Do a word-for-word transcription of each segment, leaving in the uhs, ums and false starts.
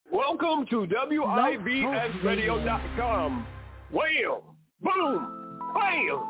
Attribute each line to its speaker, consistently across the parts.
Speaker 1: Welcome to W I B S radio dot com. Wham! Boom! Bam!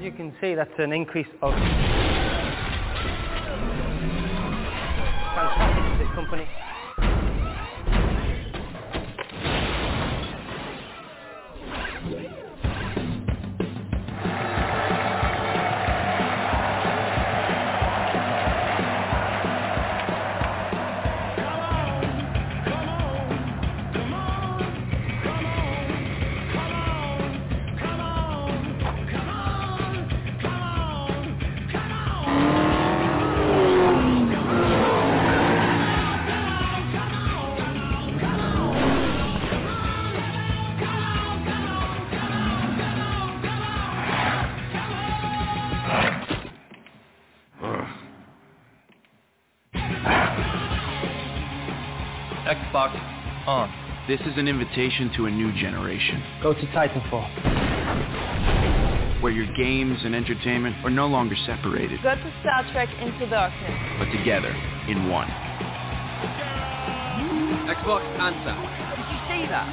Speaker 2: you can see, that's an increase of fantastic for this company.
Speaker 3: Xbox on. This is an invitation to a new generation.
Speaker 2: Go to Titanfall.
Speaker 3: Where your games and entertainment are no longer separated.
Speaker 4: Go to Star Trek Into Darkness.
Speaker 3: But together in one.
Speaker 5: Xbox answer.
Speaker 4: Did you see that?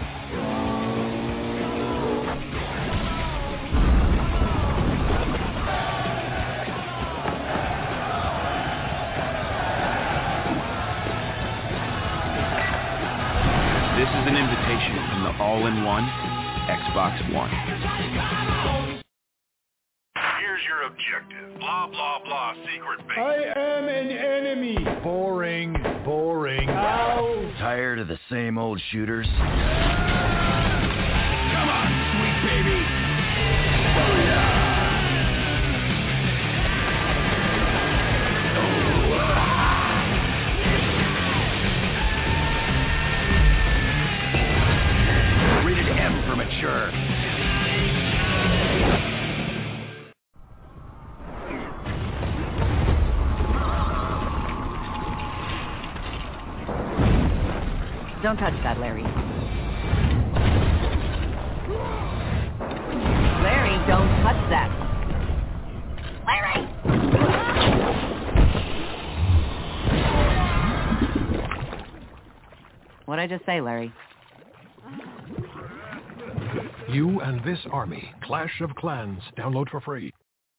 Speaker 3: This is an invitation from the all-in-one Xbox One.
Speaker 6: Here's your objective. Blah, blah, blah, secret base.
Speaker 7: I am an enemy. Boring, boring. Ow.
Speaker 8: Tired of the same old shooters?
Speaker 6: Come on, sweet baby. Oh, yeah.
Speaker 8: Rated M for mature.
Speaker 9: Don't touch that, Larry. Larry, don't touch that. Larry! What'd I just say, Larry?
Speaker 7: You and this army. Clash of Clans. Download for free.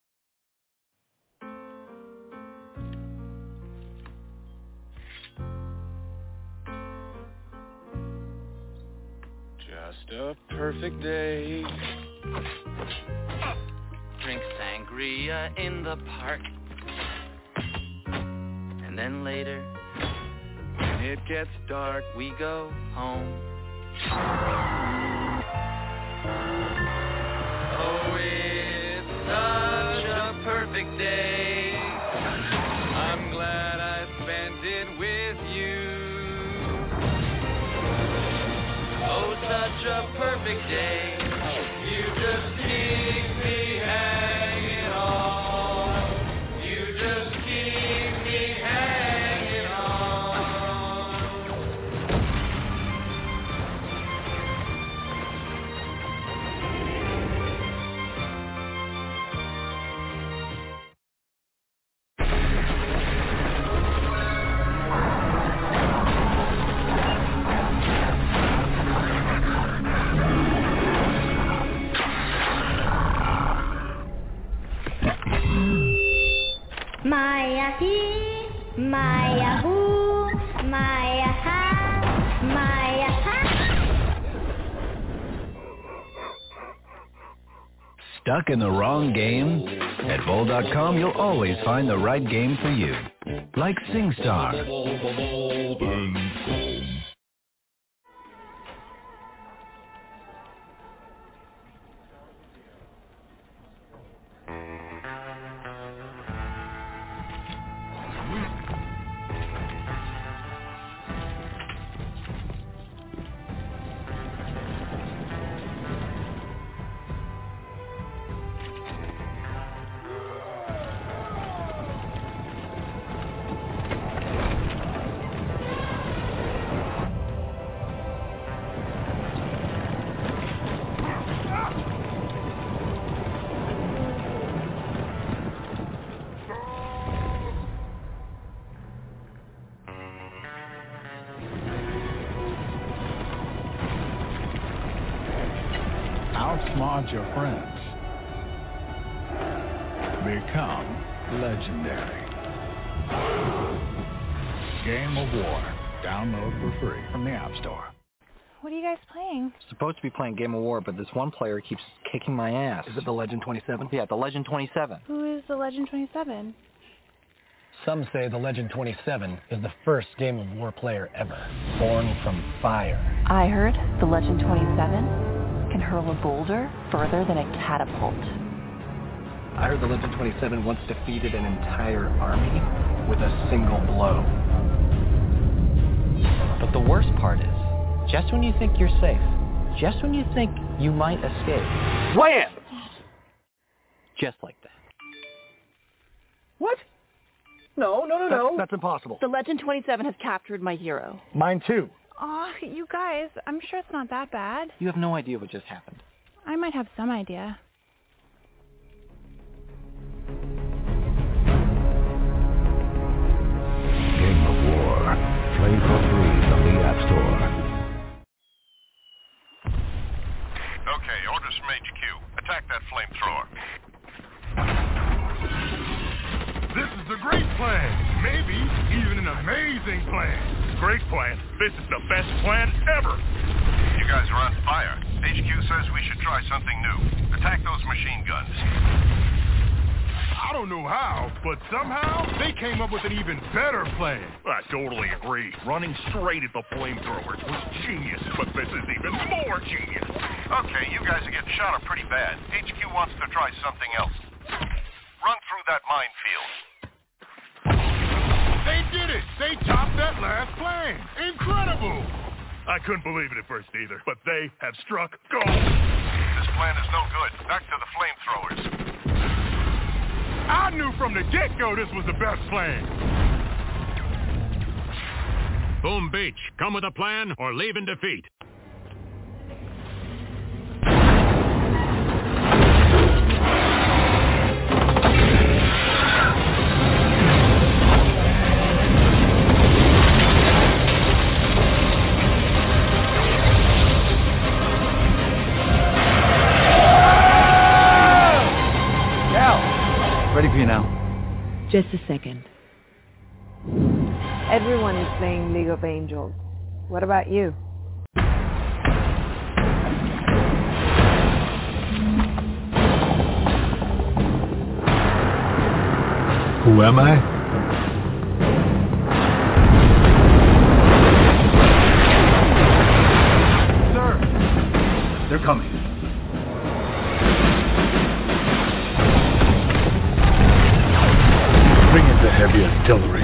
Speaker 10: Just a perfect day.
Speaker 11: Drink sangria in the park. And then later, when it gets dark, we go home. Oh, it's such a perfect day. I'm glad I spent it with you. Oh, such a perfect day. You just keep me hanging on. You just keep me hanging on.
Speaker 12: Maya he, Maya who, Maya ha, Maya ha.
Speaker 13: Stuck in the wrong game? At Vol dot com, you'll always find the right game for you. Like SingStar.
Speaker 7: Outsmart your friends. become legendary. Game of War. Download for free from the App Store.
Speaker 5: What are you guys playing?
Speaker 14: Supposed to be playing Game of War, but this one player keeps kicking my ass.
Speaker 15: Is it the Legend twenty-seven?
Speaker 14: Yeah, the Legend twenty-seven.
Speaker 5: Who is the Legend twenty-seven?
Speaker 15: Some say the Legend twenty-seven is the first Game of War player ever, born from fire.
Speaker 16: I heard the Legend twenty-seven can hurl a boulder further than a catapult.
Speaker 15: I heard the Legend twenty-seven once defeated an entire army with a single blow.
Speaker 14: But the worst part is, just when you think you're safe, just when you think you might escape, wham! Just like that.
Speaker 15: What? No, no, no, no.
Speaker 14: That's, that's impossible.
Speaker 16: The Legend twenty-seven has captured my hero.
Speaker 15: Mine too.
Speaker 5: Aw, oh, you guys, I'm sure it's not that bad.
Speaker 14: You have no idea what just happened.
Speaker 5: I might have some idea.
Speaker 13: Game of War. Play for free from the App Store.
Speaker 6: Okay, orders from H Q. Attack that flamethrower.
Speaker 1: This is a great plan. Maybe even an amazing plan. Great plan. This is the best plan ever.
Speaker 6: You guys are on fire. H Q says we should try something new. Attack those machine guns.
Speaker 1: I don't know how, but somehow they came up with an even better plan. I totally agree. Running straight at the flamethrowers was genius, but this is even more genius.
Speaker 6: Okay, you guys are getting shot up pretty bad. H Q wants to try something else. Run through that minefield.
Speaker 1: They did it! They topped that last plan! Incredible! I couldn't believe it at first either, but they have struck gold.
Speaker 6: This plan is no good. Back to the flamethrowers.
Speaker 1: I knew from the get-go this was the best plan.
Speaker 17: Boom Beach, come with a plan or leave in defeat.
Speaker 3: Ready for you now.
Speaker 18: Just a second. Everyone is playing League of Angels. What about you?
Speaker 13: Who am I?
Speaker 1: Sir! They're coming.
Speaker 13: Bring in the heavy artillery.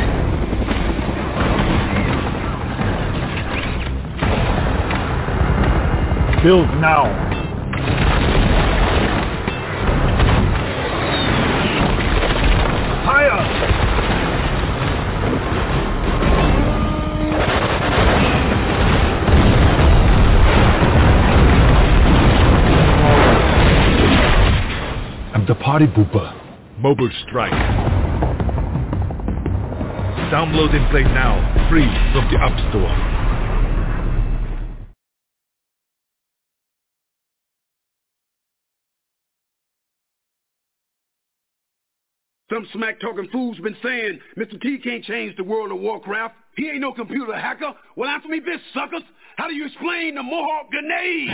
Speaker 13: Build now. Fire! I'm the party pooper. Mobile strike. Download and play now, free from the App Store.
Speaker 19: Some smack-talking fool's been saying Mister T can't change the world of Warcraft. He ain't no computer hacker. Well, answer me this, suckers. How do you explain the Mohawk grenade?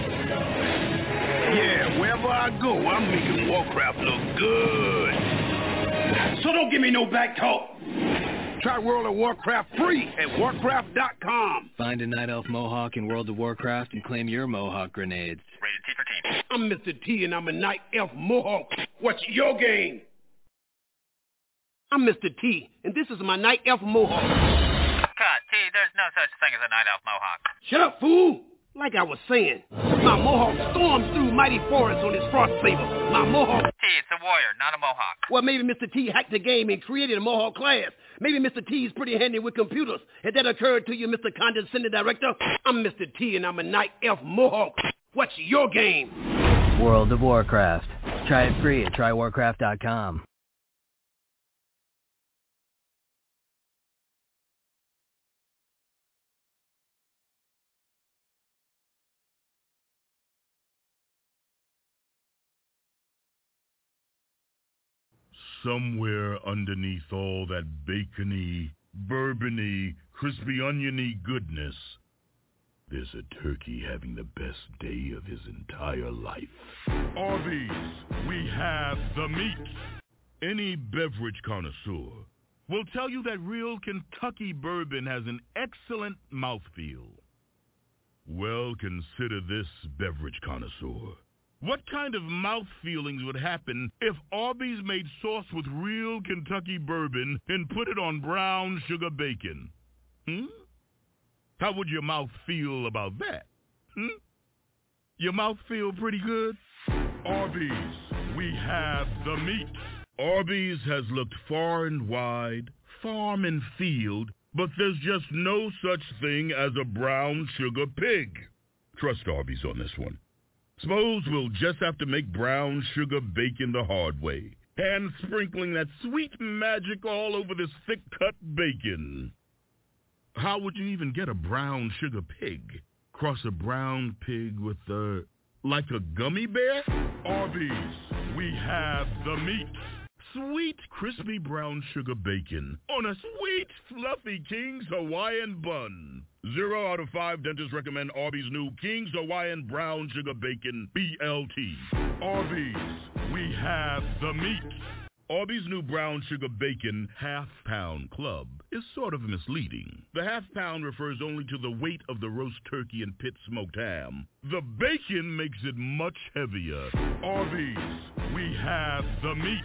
Speaker 19: Yeah, wherever I go, I'm making Warcraft look good. So don't give me no back talk. Try World of Warcraft free at warcraft dot com.
Speaker 20: Find a Night Elf Mohawk in World of Warcraft and claim your Mohawk grenades.
Speaker 19: Rated T for Teen. I'm Mister T and I'm a Night Elf Mohawk. What's your game? I'm Mister T and this is my Night Elf Mohawk.
Speaker 21: Cut, T, there's no such thing as a Night Elf Mohawk.
Speaker 19: Shut up, fool! Like I was saying, my Mohawk storms through mighty forests on his frost saber. My Mohawk...
Speaker 21: T, it's a warrior, not a Mohawk.
Speaker 19: Well, maybe Mister T hacked the game and created a Mohawk class. Maybe Mister T is pretty handy with computers. Has that occurred to you, Mister Condescending Director? I'm Mister T and I'm a Night Elf Mohawk. What's your game?
Speaker 20: World of Warcraft. Try it free at try warcraft dot com.
Speaker 1: somewhere underneath all that bacony, bourbony, crispy oniony goodness, there's a turkey having the best day of his entire life. Arby's, we have the meat. Any beverage connoisseur will tell you that real Kentucky bourbon has an excellent mouthfeel. Well, consider this, beverage connoisseur. What kind of mouth feelings would happen if Arby's made sauce with real Kentucky bourbon and put it on brown sugar bacon? Hmm? How would your mouth feel about that? Hmm? Your mouth feel pretty good? Arby's, we have the meat. Arby's has looked far and wide, farm and field, but there's just no such thing as a brown sugar pig. Trust Arby's on this one. Suppose we'll just have to make brown sugar bacon the hard way, hand sprinkling that sweet magic all over this thick-cut bacon. How would you even get a brown sugar pig? Cross a brown pig with a, like a gummy bear? Arby's, we have the meat. Sweet, crispy brown sugar bacon on a sweet, fluffy King's Hawaiian bun. Zero out of five dentists recommend Arby's new King's Hawaiian Brown Sugar Bacon, B L T. Arby's, we have the meat. Arby's new brown sugar bacon half-pound club is sort of misleading. The half-pound refers only to the weight of the roast turkey and pit smoked ham. The bacon makes it much heavier. Arby's, we have the meat.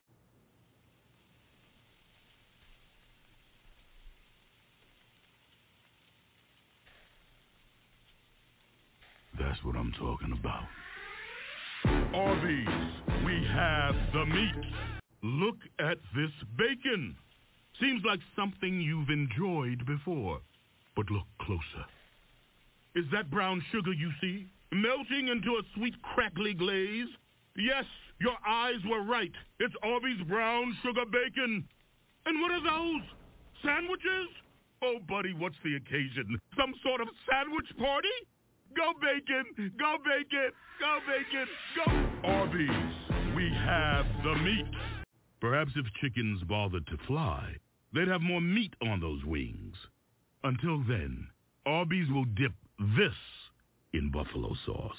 Speaker 1: That's what I'm talking about. Arby's, we have the meat. Look at this bacon. Seems like something you've enjoyed before. But look closer. Is that brown sugar you see? Melting into a sweet crackly glaze? Yes, your eyes were right. It's Arby's brown sugar bacon. And what are those? Sandwiches? Oh, buddy, what's the occasion? Some sort of sandwich party? Go bacon! Go bacon! Go bacon! Go! Arby's, we have the meat. Perhaps if chickens bothered to fly, they'd have more meat on those wings. Until then, Arby's will dip this in buffalo sauce.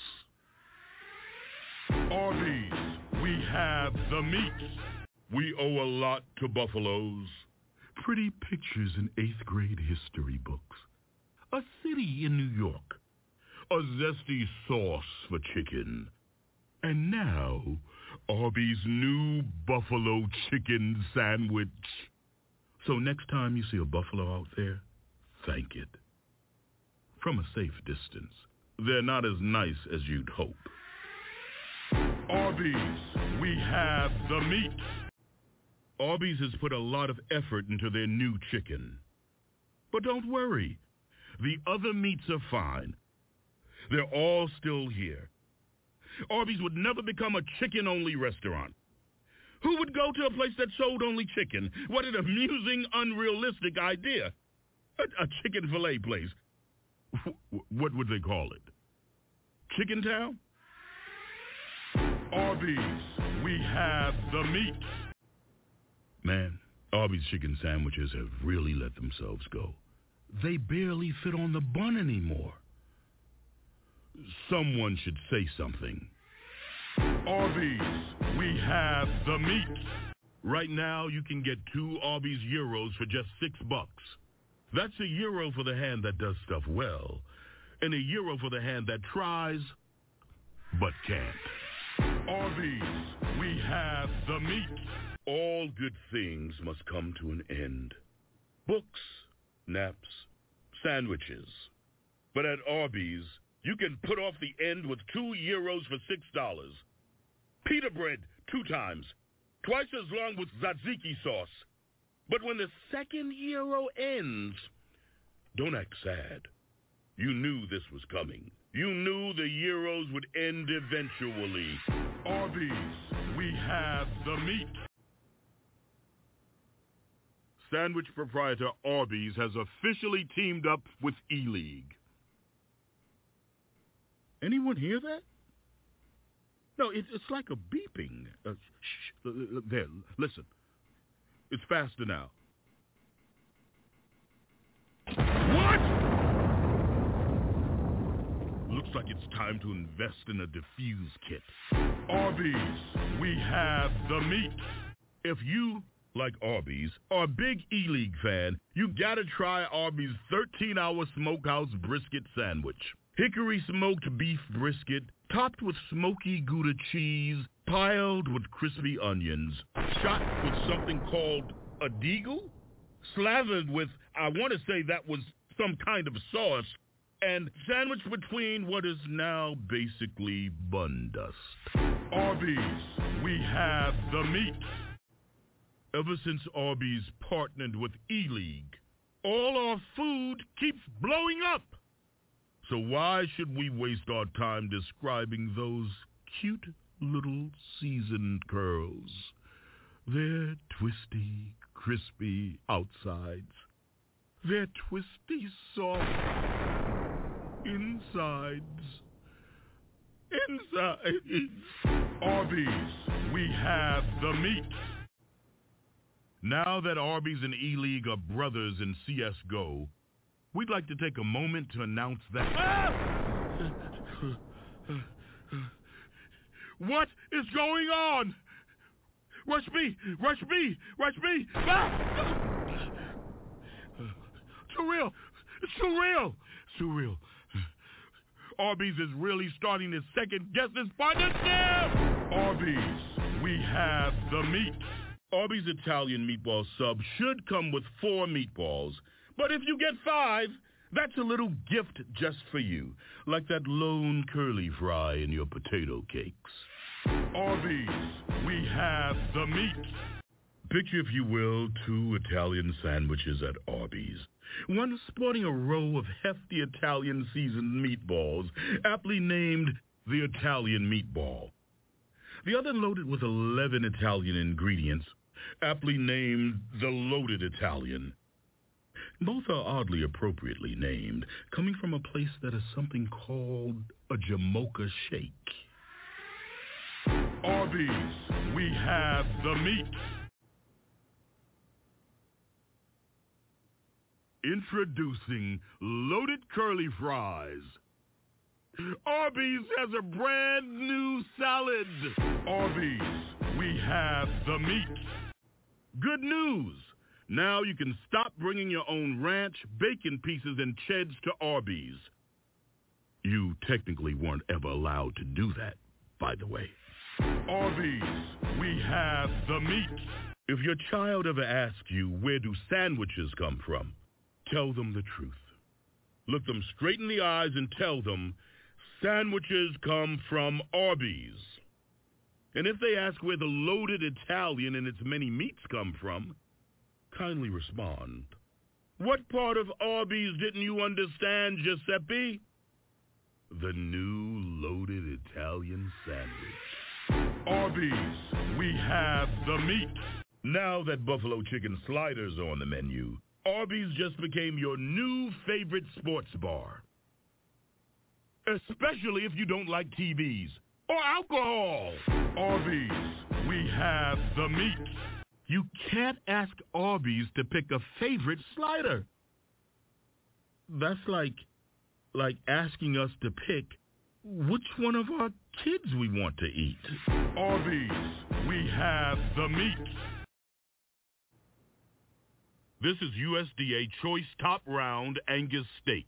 Speaker 1: Arby's, we have the meat. We owe a lot to buffaloes. Pretty pictures in eighth grade history books. A city in New York. A zesty sauce for chicken. And now, Arby's new buffalo chicken sandwich. So next time you see a buffalo out there, thank it. From a safe distance. They're not as nice as you'd hope. Arby's, we have the meat. Arby's has put a lot of effort into their new chicken. But don't worry. The other meats are fine. They're all still here. Arby's would never become a chicken-only restaurant. Who would go to a place that sold only chicken? What an amusing, unrealistic idea. A, a chicken fillet place. What would they call it? Chicken Town? Arby's, we have the meat. Man, Arby's chicken sandwiches have really let themselves go. They barely fit on the bun anymore. Someone should say something. Arby's, we have the meat. Right now, you can get two Arby's Euros for just six bucks. That's a euro for the hand that does stuff well, and a euro for the hand that tries, but can't. Arby's, we have the meat. All good things must come to an end. Books, naps, sandwiches. But at Arby's, you can put off the end with two euros for six dollars. Pita bread, two times. Twice as long with tzatziki sauce. But when the second euro ends, don't act sad. You knew this was coming. You knew the euros would end eventually. Arby's, we have the meat. Sandwich proprietor Arby's has officially teamed up with E-League. Anyone hear that?
Speaker 2: No, it, it's like a beeping. Uh, shh, shh, there, listen. It's faster now. What? Looks like it's time to invest in a diffuse kit. Arby's, we have the meat. If you, like Arby's, are a big E-League fan, you gotta try Arby's thirteen-hour smokehouse brisket sandwich. Hickory smoked beef brisket, topped with smoky Gouda cheese, piled with crispy onions, shot with something called a deagle, slathered with, I want to say that was some kind of sauce, and sandwiched between what is now basically bun dust. Arby's, we have the meat. Ever since Arby's partnered with E-League, all our food keeps blowing up. So why should we waste our time describing those cute little seasoned curls? They're twisty, crispy outsides. They're twisty, soft insides. Insides. Arby's, we have the meat. Now that Arby's and E-League are brothers in C S G O, we'd like to take a moment to announce that... Ah! What is going on? Rush B! Rush B! Rush B! Ah! Too real! It's too real! It's too real. Arby's is really starting to second-guess this partnership! Arby's, we have the meat. Arby's Italian meatball sub should come with four meatballs, but if you get five, that's a little gift just for you, like that lone curly fry in your potato cakes. Arby's, we have the meat. Picture, if you will, two Italian sandwiches at Arby's. One sporting a row of hefty Italian seasoned meatballs, aptly named the Italian meatball. The other loaded with eleven Italian ingredients, aptly named the loaded Italian. Both are oddly appropriately named, coming from a place that is something called a Jamocha shake. Arby's, we have the meat. Introducing loaded curly fries. Arby's has a brand new salad. Arby's, we have the meat. Good news. Now you can stop bringing your own ranch, bacon pieces, and cheds to Arby's. You technically weren't ever allowed to do that, by the way. Arby's, we have the meat. If your child ever asks you, where do sandwiches come from? Tell them the truth. Look them straight in the eyes and tell them, sandwiches come from Arby's. And if they ask where the loaded Italian and its many meats come from, kindly respond. What part of Arby's didn't you understand, Giuseppe? The new loaded Italian sandwich. Arby's, we have the meat. Now that buffalo chicken sliders are on the menu, Arby's just became your new favorite sports bar. Especially if you don't like T Vs or alcohol. Arby's, we have the meat. You can't ask Arby's to pick a favorite slider. That's like, like asking us to pick which one of our kids we want to eat. Arby's, we have the meat. This is U S D A Choice Top Round Angus Steak.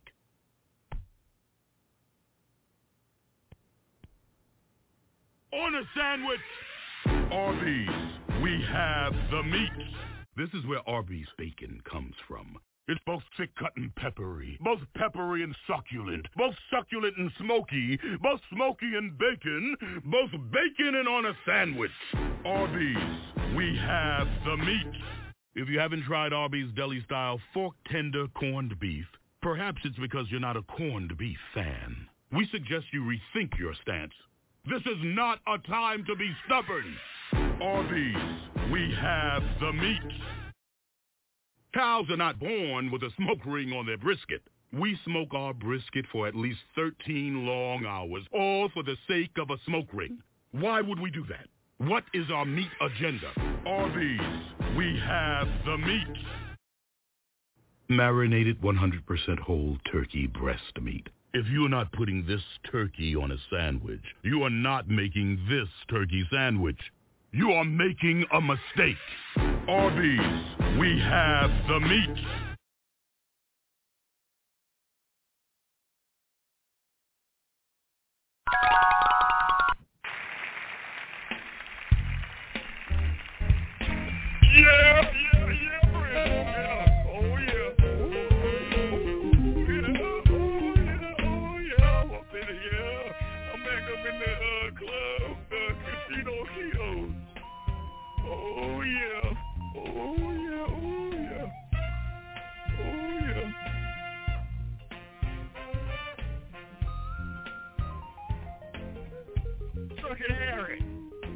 Speaker 2: On a sandwich, Arby's, we have the meat. This is where Arby's bacon comes from. It's both thick-cut and peppery, both peppery and succulent, both succulent and smoky, both smoky and bacon, both bacon and on a sandwich. Arby's, we have the meat. If you haven't tried Arby's deli-style fork-tender corned beef, perhaps it's because you're not a corned beef fan. We suggest you rethink your stance. This is not a time to be stubborn. Arby's, we have the meat. Cows are not born with a smoke ring on their brisket. We smoke our brisket for at least thirteen long hours, all for the sake of a smoke ring. Why would we do that? What is our meat agenda? Arby's, we have the meat. Marinated one hundred percent whole turkey breast meat. If you're not putting this turkey on a sandwich, you are not making this turkey sandwich. You are making a mistake. Arby's, we have the meat. Yeah, yeah, yeah, Brent. Yeah. Oh, yeah. Oh, yeah. Oh, yeah. I'm up in it, yeah. I'm back up in the uh, club, uh, Casino Kios. Oh, yeah. Oh, yeah. Oh, yeah. Oh, yeah. Chuck and Harry.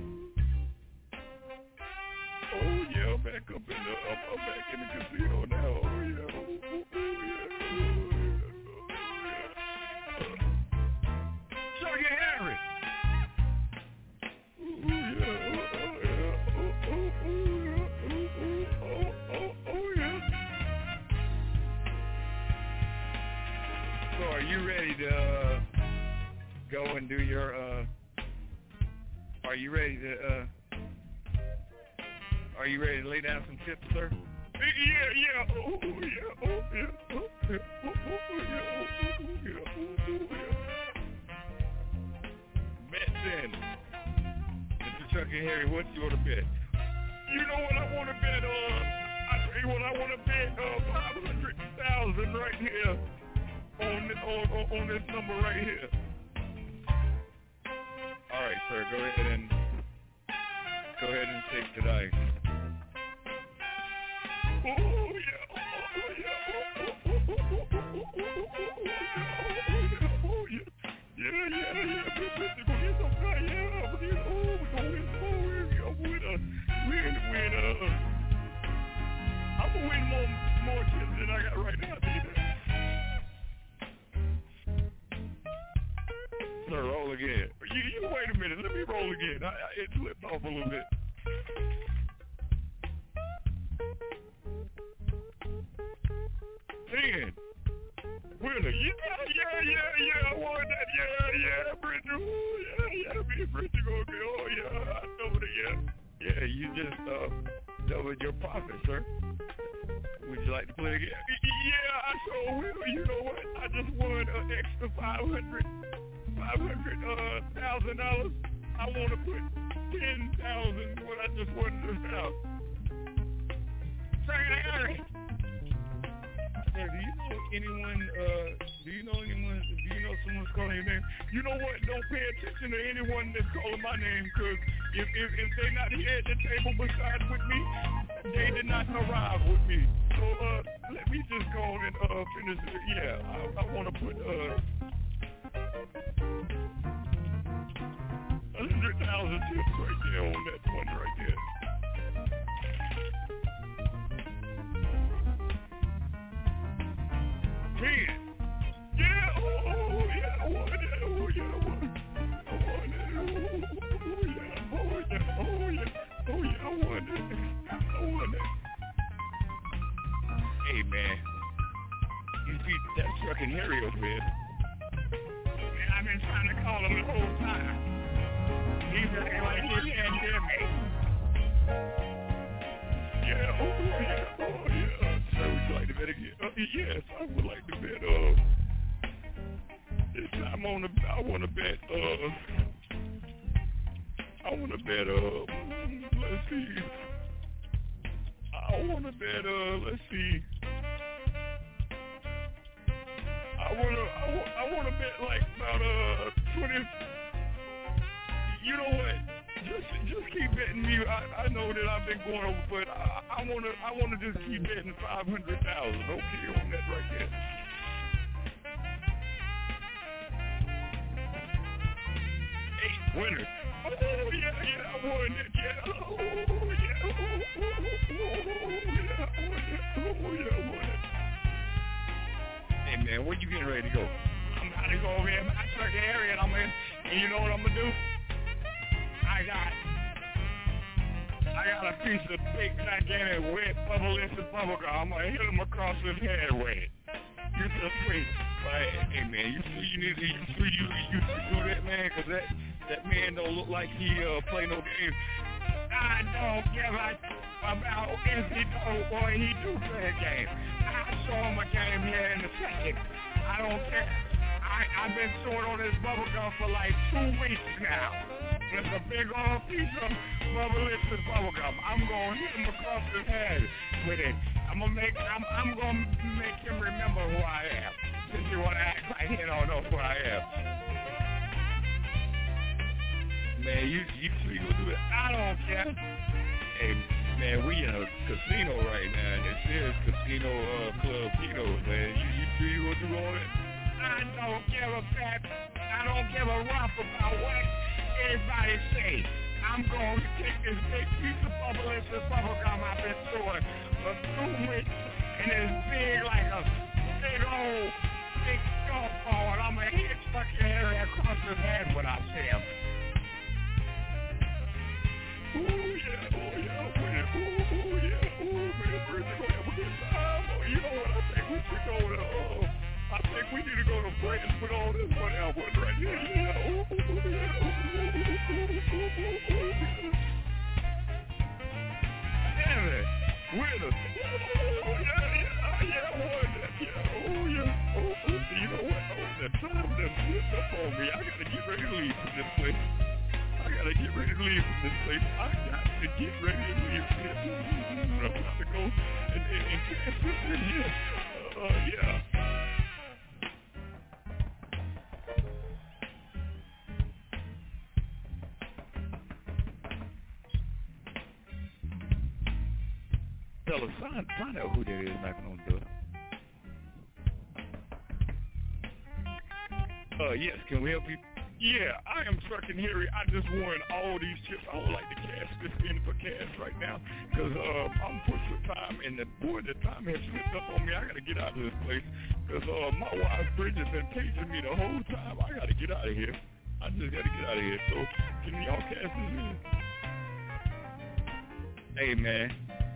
Speaker 2: Oh yeah, I'm back up in the I'm, I'm back in the casino now. Oh yeah, oh, oh, oh yeah, oh yeah, oh yeah. Chuck and Harry. Oh yeah, oh yeah, oh oh oh yeah, oh oh oh oh yeah.
Speaker 4: So are you ready to uh, go and do your? Uh, are you ready to? Uh, Are you ready to lay down some tips, sir?
Speaker 2: Yeah, yeah, oh, yeah, oh, yeah, oh, yeah, oh, oh, yeah, oh, oh, yeah, oh, oh, yeah.
Speaker 4: Bet then. Mister Chuck and Harry, what you want to bet?
Speaker 2: You know what I want to bet on? I tell you what I want to bet on five hundred thousand right here on, on, on, on this number right here.
Speaker 4: All right, sir, go ahead and go ahead and take the dice.
Speaker 2: Oh, yeah, oh, yeah, oh, oh, oh, oh, oh, oh, oh, oh, oh, yeah, yeah, yeah, yeah, we're gonna get some guy, yeah, we're gonna, oh, we're gonna win, oh, we're gonna win, uh, win, win, uh, I'm gonna win more, more chips than I got right now, baby.
Speaker 4: Sir, roll again.
Speaker 2: You, you wait a minute, let me roll again, I, I, it slipped off a little bit. Ten. Winner. Yeah, yeah, yeah, yeah. I won that. Yeah, yeah. Bridget. Oh, yeah, yeah. Me and Bridget gonna be. Oh, yeah. I know it. Yeah.
Speaker 4: Yeah, you just uh, doubled your profit, sir. Would you like to play again?
Speaker 2: Yeah, I sure will. You know what? I just won an extra five hundred, five hundred uh thousand dollars. I want to put ten thousand. What I just won this house. Say it, Harry.
Speaker 4: Sir, do you know anyone, uh, do you know anyone, do you know someone's calling your name?
Speaker 2: You know what? Don't pay attention to anyone that's calling my name, because if, if, if they're not here at the table beside with me, they did not arrive with me. So, uh, let me just go on and, uh, finish it. Yeah, I, I want to put, uh, one hundred thousand tips right there on that one right there. Ten. Yeah, oh, oh, yeah, I won it. Oh, yeah, I won it. I won it. Oh, yeah, oh, yeah, oh, yeah, oh, yeah, I won it. I won it.
Speaker 4: Hey, man. You beat that Chuck and Harry over here.
Speaker 2: Man, I've been trying to call him the whole time. He's acting like he can't hear me. Yeah, oh, yeah, oh, yeah. So would you like to bet again? Uh, yes, I would like to bet, uh, this time on the, I want to bet, uh, I want to bet, uh, let's see, I want to bet, uh, let's see, I want to, I want, I want to bet like about, uh, twenty, you know what? Just, just keep betting me. I, I know that I've been going over, but I, I wanna, I wanna just keep betting five hundred thousand. Okay, on that right there. Eight winners. Oh yeah, yeah, I won it. Yeah. Oh yeah. Oh, oh, oh, yeah, I won it. Oh yeah, I won it.
Speaker 4: Hey man, where you getting ready to go?
Speaker 2: I'm about to go over here. I check the area, and I'm in. And you know what I'm gonna do?
Speaker 4: got, I got a piece of big, gigantic, wet, bubble-licious bubble gum. I'm gonna hit him across his head with it. You're so sweet. Like, hey man, you see, you need to, you see, you, you do that, man, cause that, that man don't look like he uh play no games. I don't give a about if he don't, boy, he do play a game. I'll show him a game here in a second. I don't care. I, I've been sewing on this bubble gum for like two weeks now. It's a big old piece of bubble-licious bubble gum. I'm gonna hit him across his head with it. I'm gonna make, I'm, I'm gonna make him remember who I am. Since you wanna act like he don't know who I am. Man, you, you, you gonna do it. I don't care. Hey, man, we in a casino right now, and it says Casino uh, Club Kino, man. You, you sure you gonna do all that? I don't give a crap. I don't give a rump about what everybody say. I'm going to take this big piece of bubble-licious bubble gum I've been storing for two weeks, and it's big like a big old, big golf ball, and I'm going to hit fucking Harry across his head when I see him. Ooh, yeah, oh, yeah, man, ooh, ooh, yeah, ooh, man, we're going to have a good time. Oh, you know what, I think we should go to, uh, I think we need to go to France with all this money I want right here. Yeah, ooh, ooh, yeah, ooh, damn it, winner. Oh, yeah, yeah, yeah, I won that, yeah, oh, yeah, oh, oh, you know what, oh, the time done slipped up on me. I gotta get ready to leave from this place. I gotta get ready to leave from this place. I got to get ready to leave from this place. I'm about to go and, and, and catch this in here. Uh, yeah. Fellas, find, find out who that is knocking on the door. Uh, yes, can we help you? Yeah, I am Truckin' Harry. I just won all these chips. I would like to cash this in for cash right now because uh, I'm pushed for time, and the boy, the time has slipped up on me. I got to get out of this place because uh, my wife, Bridget, has been paging me the whole time. I got to get out of here. I just got to get out of here. So, can y'all cash this in? Hey, man.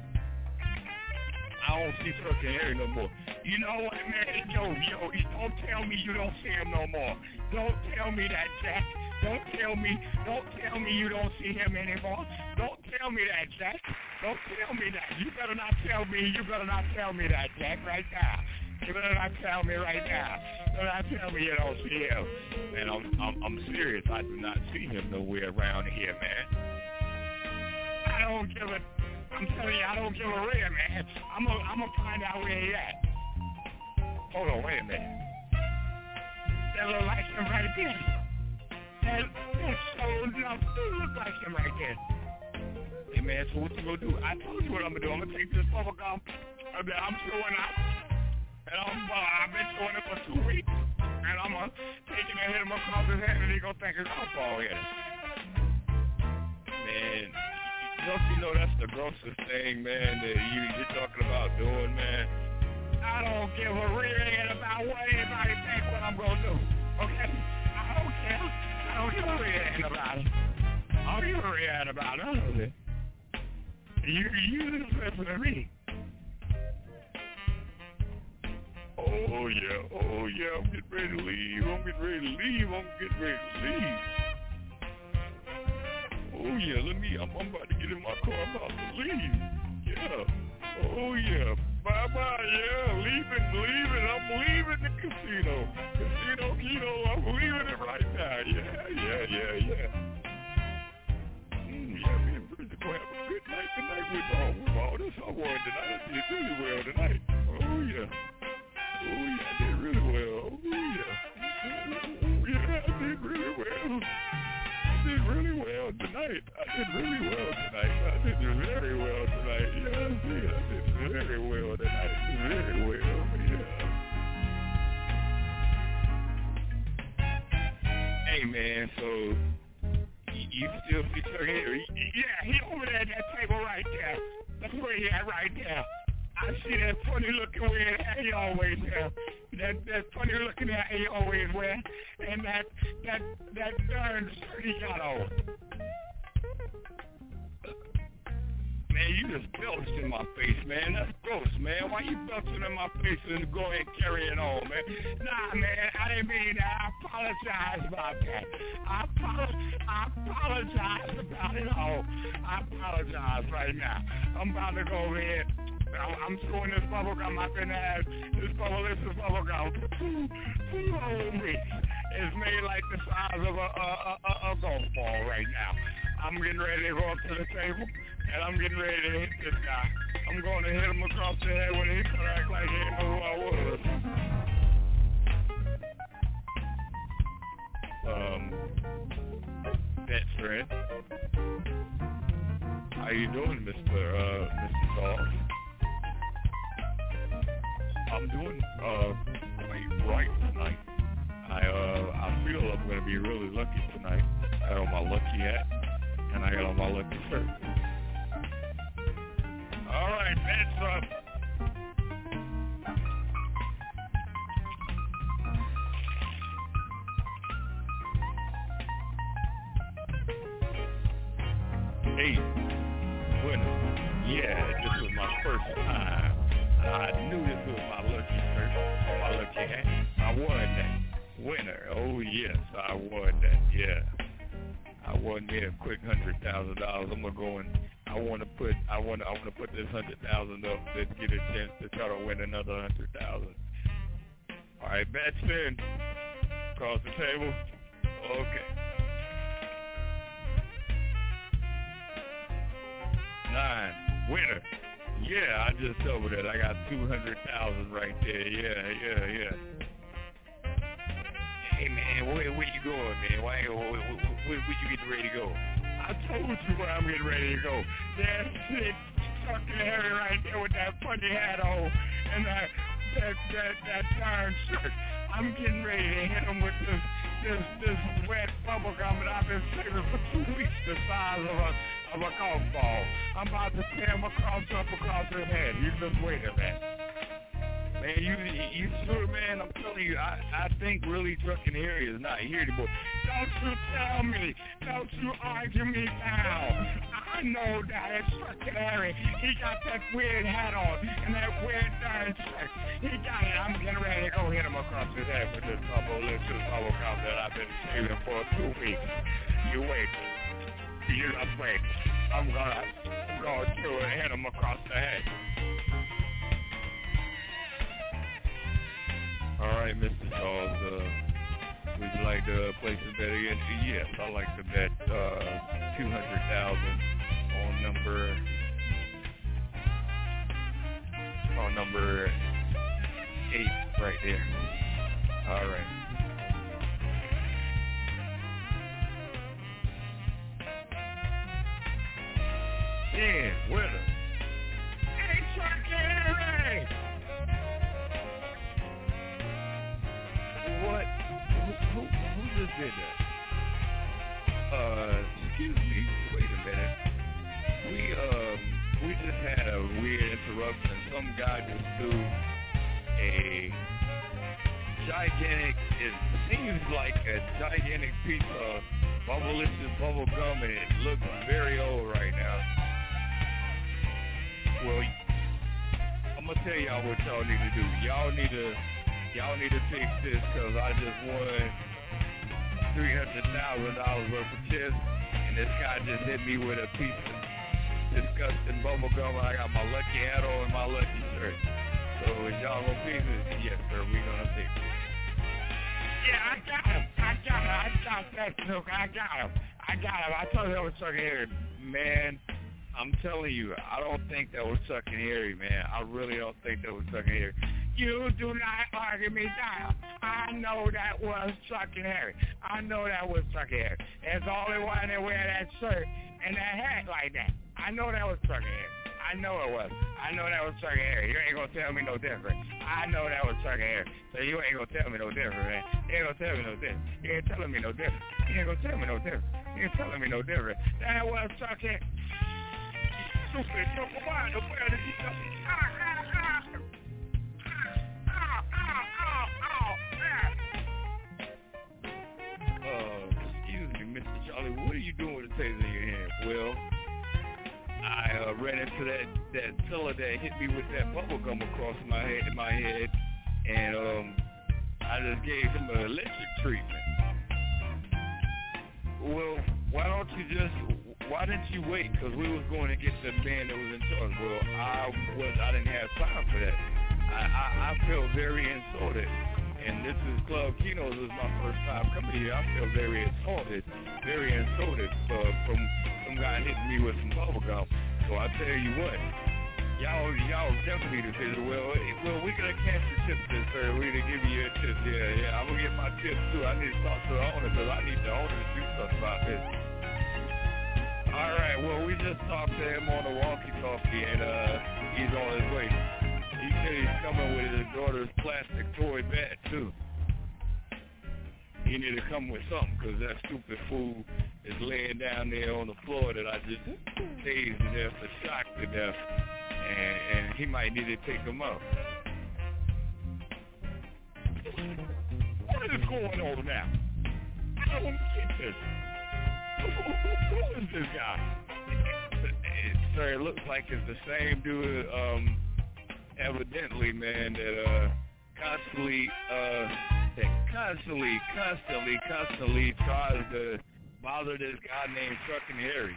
Speaker 4: I don't see Truckin' Harry no more. You know what, man? Yo, yo, don't tell me you don't see him no more. Don't tell me that, Jack. Don't tell me, don't tell me you don't see him anymore. Don't tell me that, Jack. Don't tell me that. You better not tell me, you better not tell me that, Jack, right now. You better not tell me right now. You better not tell me you don't see him. Man, I'm, I'm, I'm serious. I do not see him nowhere around here, man. I don't give a... I'm telling you, I don't give a rip, man. I'm gonna I'm gonna find out where he at. Hold on, wait a minute. That look like him right there. That, that sure enough do look like him right there. Hey, man, so what you gonna do? I told you what I'm gonna do. I'm gonna take this bubble gum that I'm throwing out. And I'm, uh, I've been throwing it for two weeks. And I'm gonna take it and hit him across his head, and he gonna think it's football in it. Man. Don't you know that's the grossest thing, man, that you, you're talking about doing, man? I don't give a real about what anybody thinks what I'm going to do, okay? I don't care. I don't give a real about it. I don't give a real about it, honestly. You, you just listen to me. Oh, yeah. Oh, yeah. I'm getting ready to leave. I'm getting ready to leave. I'm getting ready to leave. Oh, yeah, let me, I'm, I'm about to get in my car, I'm about to leave, yeah, oh, yeah, bye-bye, yeah, leaving, leaving, I'm leaving the casino, casino, kino, I'm leaving it right now, yeah, yeah, yeah, yeah, mm, yeah, me and Bridget gonna have a good night tonight with all, with all this I won tonight, I did really well tonight, oh, yeah, oh, yeah, I did really well, oh, yeah, oh, yeah, I did really well. I did really well tonight. I did really well tonight. I did very well tonight. Yeah, I did. I did very well tonight. Very well, yeah. Hey, man, so you still see Chuck Harry? Yeah, he over there at that table right there. That's where he at right there. I see that funny looking weird hat he always wear. That that funny looking hat he always wear. And that that that darn shirt he got on. man, you just belched in my face, man. That's gross, man. Why you belching in my face and go ahead and carry it on, man? Nah, man, I didn't mean that. I apologize about that. I, apolo- I apologize about it all. I apologize right now. I'm about to go over here. I'm chewing this bubble gum I've been had. This bubble, this is bubble gum. Two, two whole weeks. It's made like the size of a, a, a, a golf ball right now. I'm getting ready to go up to the table, and I'm getting ready to hit this guy. I'm going to hit him across the head when he could act like he didn't know who I was. Um, that's right. How you doing, Mister Uh, Mister Dog? I'm doing uh quite right tonight. I uh I feel I'm gonna be really lucky tonight. I got on my lucky hat and I got on my lucky shirt. All right, that's up. Hey, winner. Yeah, this was my first time. I knew this was my lucky shirt, my lucky hat. I won that. Winner. Oh, yes, I won that. Yeah. I won me a quick hundred thousand dollars. I'm gonna go and I want to put I want I want to put this hundred thousand up to get a chance to try to win another hundred thousand. All right, bets in. Across the table. Okay. Nine. Winner. Yeah, I just doubled it. I got two hundred thousand right there. Yeah, yeah, yeah. Hey man, where where you going, man? Why where, where, where, where you getting ready to go? I told you where I'm getting ready to go. That's it, Chuck and Harry right there with that funny hat on and that that that that darn shirt. I'm getting ready to hit him with this this this wet bubble gum that I've been saving for two weeks, the size of a of a golf ball. I'm about to tear him across up across his head. You just wait a minute. Man, you you sure, man, I'm telling you, I, I think really Chuck and Harry is not here anymore. Don't you tell me. Don't you argue me down. I know that it's Chuck and Harry. He got that weird hat on and that weird darn shirt. He got it. I'm getting ready to go hit him across his head with this bubble, this bubble gum that I've been saving for two weeks. You wait. You just wait. I'm gonna, I'm gonna do it and hit him across the head. All right, Mister Charles, uh, would you like to place a bet again? Yes, I like to bet uh, two hundred thousand on number on number eight right there. All right. Yeah, winner. Hey, Chuck and Harry! What? Who, who, who just did that? Uh, excuse me. Wait a minute. We, um, we just had a weird interruption. Some guy just threw a gigantic, it seems like a gigantic piece of Bubblicious bubble gum, and it looks very old right now. Well, I'm going to tell y'all what y'all need to do. Y'all need to... Y'all need to fix this because I just won three hundred thousand dollars worth of chips, and this guy just hit me with a piece of disgusting bubble gum. I got my lucky hat on and my lucky shirt. So if y'all gonna fix it, yes, sir, we gonna fix it. Yeah, I got him. I got him. I got that joke. I got him. I got him. I told you that was Chuck and Harry. Man, I'm telling you, I don't think that was Chuck and Harry, man. I really don't think that was Chuck and Harry. You do not argue me down. I know that was Chuck and Harry. I know that was Chuck and Harry. There's the only one that wear that shirt and that hat like that. I know that was Chuck and Harry. I know it was. I know that was Chuck and Harry. You ain't gonna tell me no different. I know that was Chuck and Harry. So you ain't gonna tell me no different, man. You ain't gonna tell me no different. You ain't telling me no different. You ain't gonna tell me no different. You ain't telling me no different. That was Chuck and Harry. Stupid. So why the where did he go? Ah, ah, ah. Uh, excuse me, Mister Charlie, what are you doing with the taser in your hand? Well, I uh, ran into that, that fella that hit me with that bubble gum across my head, my head, and um, I just gave him an electric treatment. Well, why don't you just, why didn't you wait? Because we was going to get the man that was in charge. Well, I was, I didn't have time for that. I, I, I felt very insulted. And this is Club Kino. This is my first time coming here. I feel very insulted, very insulted uh, from some guy hitting me with some bubble gum. So I tell you what, y'all, y'all definitely need to visit. Well, well, we gonna cancel tips this, sir. We gonna give you a tip. Yeah, yeah. I'm gonna get my tips too. I need to talk to the owner because I need the owner to do something about this. All right. Well, we just talked to him on the walkie-talkie, and uh, he's on his way. He said he's coming with his daughter's plastic toy bat, too. He need to come with something, because that stupid fool is laying down there on the floor that I just tased to death, or shocked to death, and, and he might need to take him up. What is going on now? I don't get this. Who, who, who is this guy? Sir, it looks like it's the same dude, um... evidently, man, that uh, constantly, uh, that constantly, constantly, constantly tries to bother this guy named Truckin' Harry.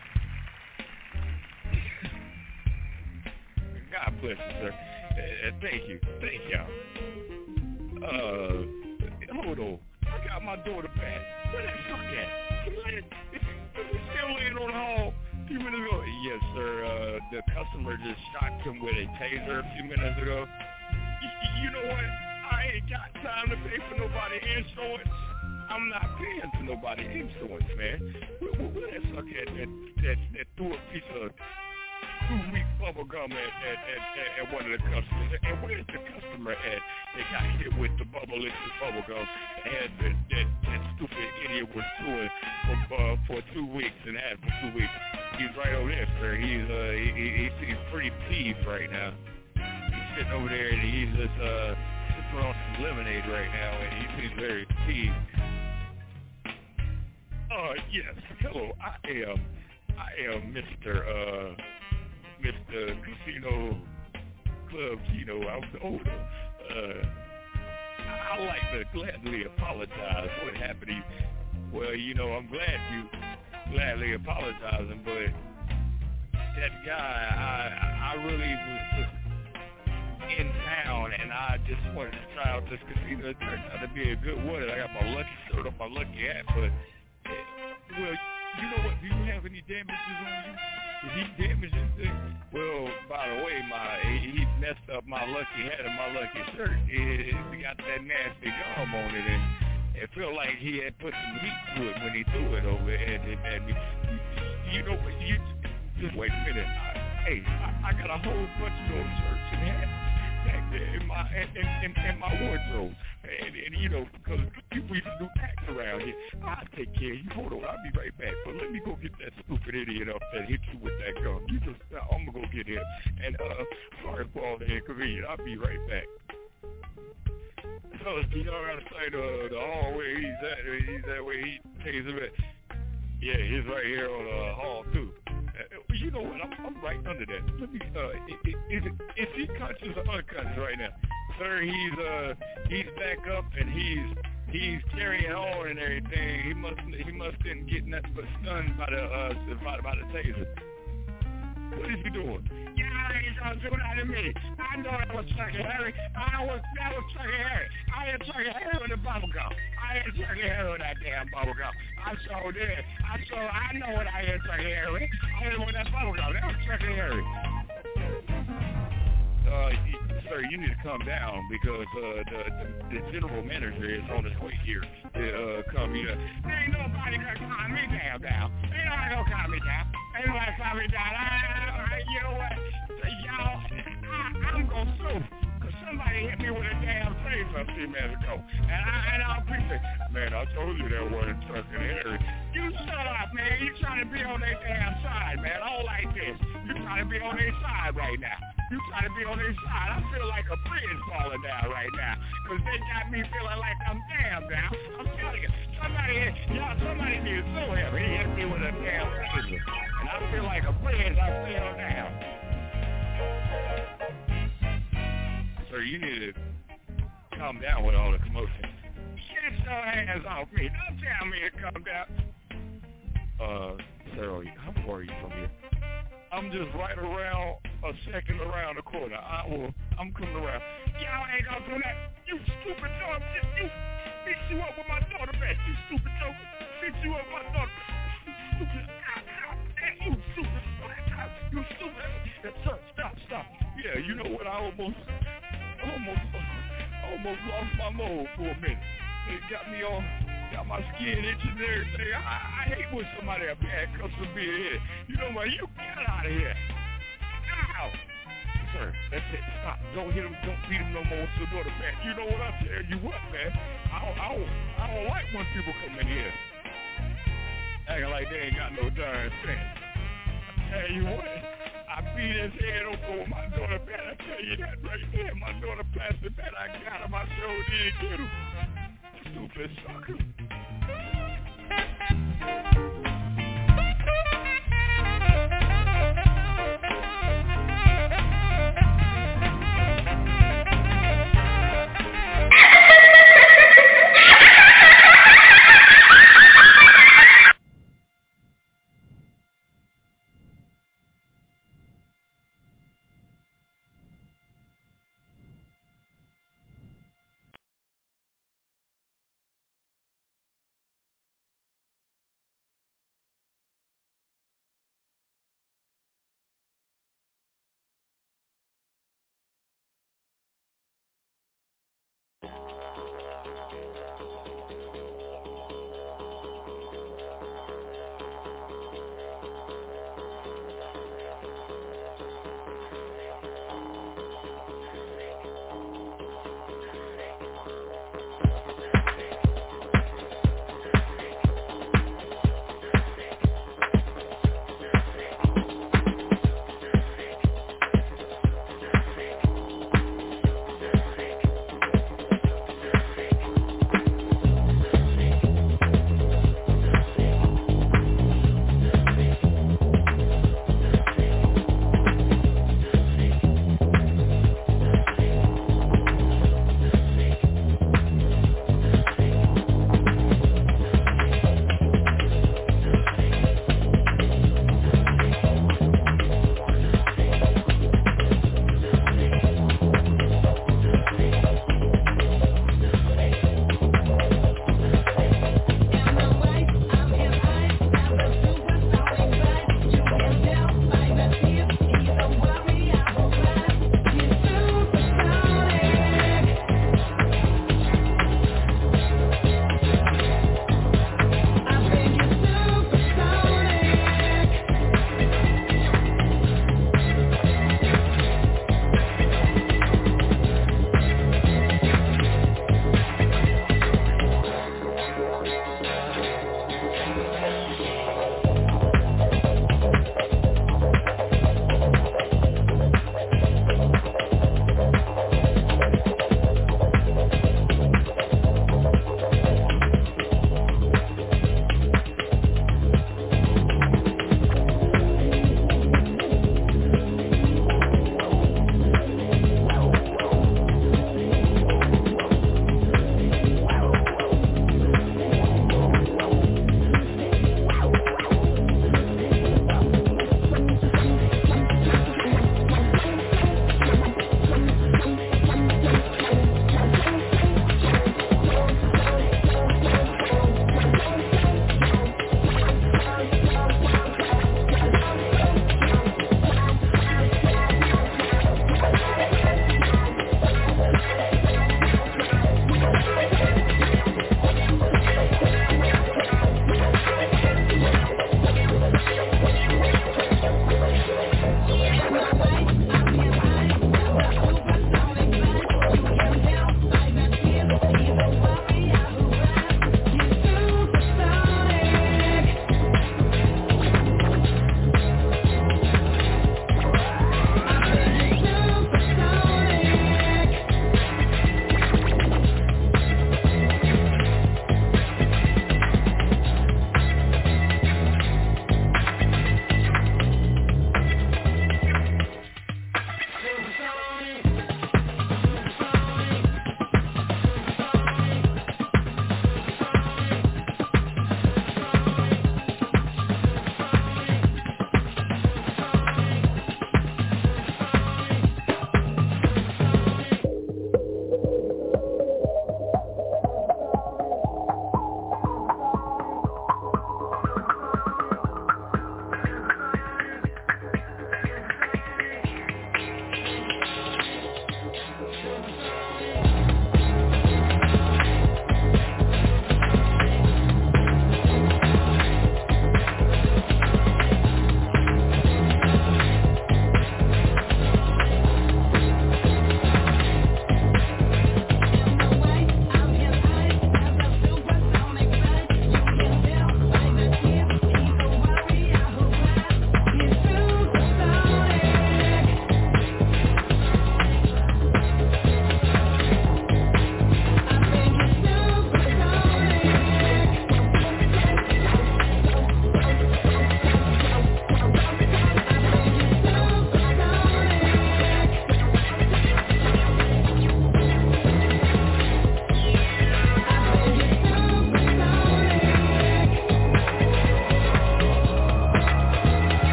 Speaker 4: God bless you, sir. Uh, thank you, thank y'all. Uh, hold on, I got my daughter back. Where that truck at? Is he still laying on the hall? A few minutes ago, yes, sir. Uh, the customer just shocked him with a taser a few minutes ago. Y- you know what? I ain't got time to pay for nobody insurance. I'm not paying for nobody insurance, man. Where, where, where that sucker at that, that, that threw a piece of two-week bubble gum at, at, at, at, at one of the customers? And where's the customer at that got hit with the bubble liquid bubble gum and that, that, that stupid idiot was doing for, uh, for two weeks and had for two weeks? He's right over there, sir. He's uh, he, he, he seems pretty peeved right now. He's sitting over there and he's just uh, sipping on some lemonade right now, and he seems very peeved. Uh, yes. Hello, I am, I am Mister Uh, Mister Casino Club Kino. I'm the owner. Uh, I like to gladly apologize for what happened to you. Well, you know, I'm glad you. Gladly apologizing, but that guy, I I really was just in town, and I just wanted to try out this casino. It turned out to be a good one. I got my lucky shirt on, my lucky hat, but, well, you know what? Do you have any damages on you? Did he damage anything? Well, by the way, my he messed up my lucky hat and my lucky shirt. It, it got that nasty gum on it, and it felt like he had put some heat to it when he threw it over and, and, and you, you know what, you, just wait a minute. I, hey, I, I got a whole bunch of those shirts and hats back there in my, in, in, in my wardrobe. And, and, you know, because people used to do acts around here. I'll take care of you. Hold on, I'll be right back. But let me go get that stupid idiot up that hit you with that gun. You just, I'm going to go get him. And, uh, sorry for all the inconvenience. I'll be right back. Fellas, do y'all gotta say the, the hall where he's at? He's that way he takes him at. Yeah, he's right here on the uh, hall too. Uh, you know what? I'm, I'm right under that. Let me. Uh, is, is, is he conscious or unconscious right now, sir? He's uh, he's back up and he's he's carrying on and everything. He must he must didn't get nothing but stunned by the uh, by, by the taser. What is he doing? Yeah, he's gonna do that to me. I know that was Truckin' Harry. I was, that was Truckin' Harry. I had Truckin' Harry with the bubble gum. I had Truckin' Harry with that damn bubble gum. I saw that. I saw, I know what I had Truckin' Harry. I had with that bubble gum. That was Truckin' Harry. Uh, sir, you need to calm down because uh, the, the the general manager is on his way here to uh, come here. Ain't nobody gonna calm me down now. Ain't nobody gonna calm me down. Ain't nobody calm me down. I, I, you know what? Y'all, I, I'm gonna sue. Cause somebody hit me with a damn taser a few minutes ago. And I, and I'll be like, man, I told you that wasn't Truckin' Harry. You shut up, man. You trying to be on their damn side, man. All like this. You trying to be on their side right now. You trying to be on their side. I feel like a bridge falling down right now. Because they got me feeling like I'm damn now. I'm telling you, somebody, y'all, somebody needs to sue him. He hit me with a damn taser. And I feel like a bridge I fell down. Sir, you need to calm down with all the commotion. Get your hands off me. Don't tell me to calm down. Uh, sir, how far are you from here? I'm just right around a second around the corner. I will, I'm coming around. Y'all ain't gonna do that. You stupid dog. You fix you up with my daughter back. You stupid dog. Fix you up with my daughter. You stupid. You stupid. You stupid. Sir, stop, stop. Yeah, you know what? I almost, almost, almost lost my mold for a minute. It got me all, got my skin itching and everything. I, I hate when somebody a bad customer be here. You know what? You get out of here. Ow. Sir, that's it. Stop. Don't hit him. Don't beat him no more. So daughter back. You know what I tell you what, man? I don't, I don't, I don't like when people come in here acting like they ain't got no darn sense. I tell you what, I beat his head over with my daughter back. I tell you that right there. My daughter passed the bat. I got him. I showed did get him. Stupid sucker.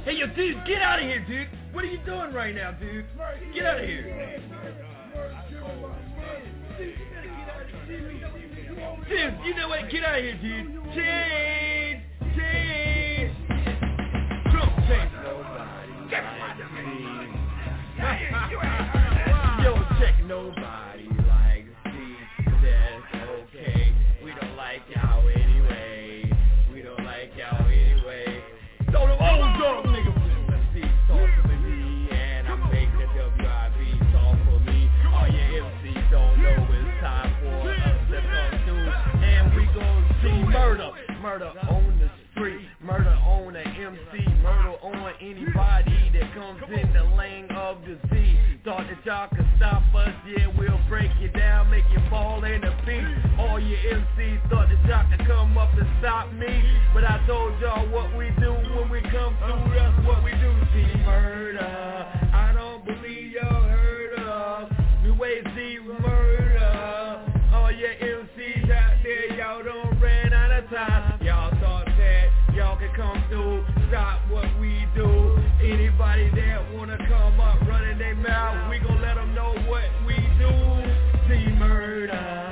Speaker 8: Hey, yo, dude, get out of here, dude. What are you doing right now, dude? Get out of here. Dude, you know what? Get out of here, dude. Change! Change! Trump change nobody. Yo, check nobody likes me. That's okay. We don't like y'all anyway. We don't like y'all anyway. So the old dog nigga with the C talk to me, and I make the W I B talk for me. All your M Cs don't know it's time for us to come through, and we gon' see murder, murder on the street, murder on an M C, murder on anybody that comes in the lane of disease. Thought that y'all could stop us, yeah, we'll break you down, make you fall in a beat. All your M Cs thought that y'all could come up and stop me, but I told y'all what we do when we come through, that's what we do. See murder, I don't believe y'all heard of New Wave Z murder. All your M Cs out there, y'all don't ran out of time. Y'all thought that y'all could come through, stop what we do. Anybody that wanna come up running their mouth, we gon' let them know what we do. See murder,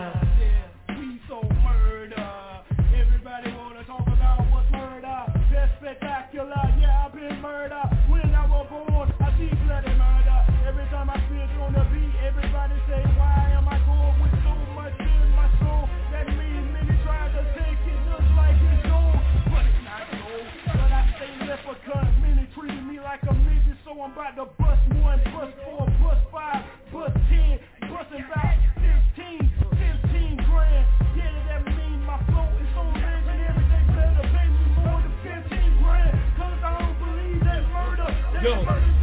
Speaker 8: yeah, we so murder. Everybody wanna talk about what's murder. That's spectacular, yeah, I've been murder. When I was born, I see bloody murder. Every time I spit on the beat, everybody say, why am I going with so much in my soul? That means many try to take it just like it's gold, but it's not gold. But I stay left a cut. Many treated me like a midget, so I'm about to bust one, bust four, bust five, bust ten, busting about fifteen, fifteen grand. Yeah, that mean my flow is so legendary, they better pay me more than fifteen grand, cause I don't believe that murder. Yo,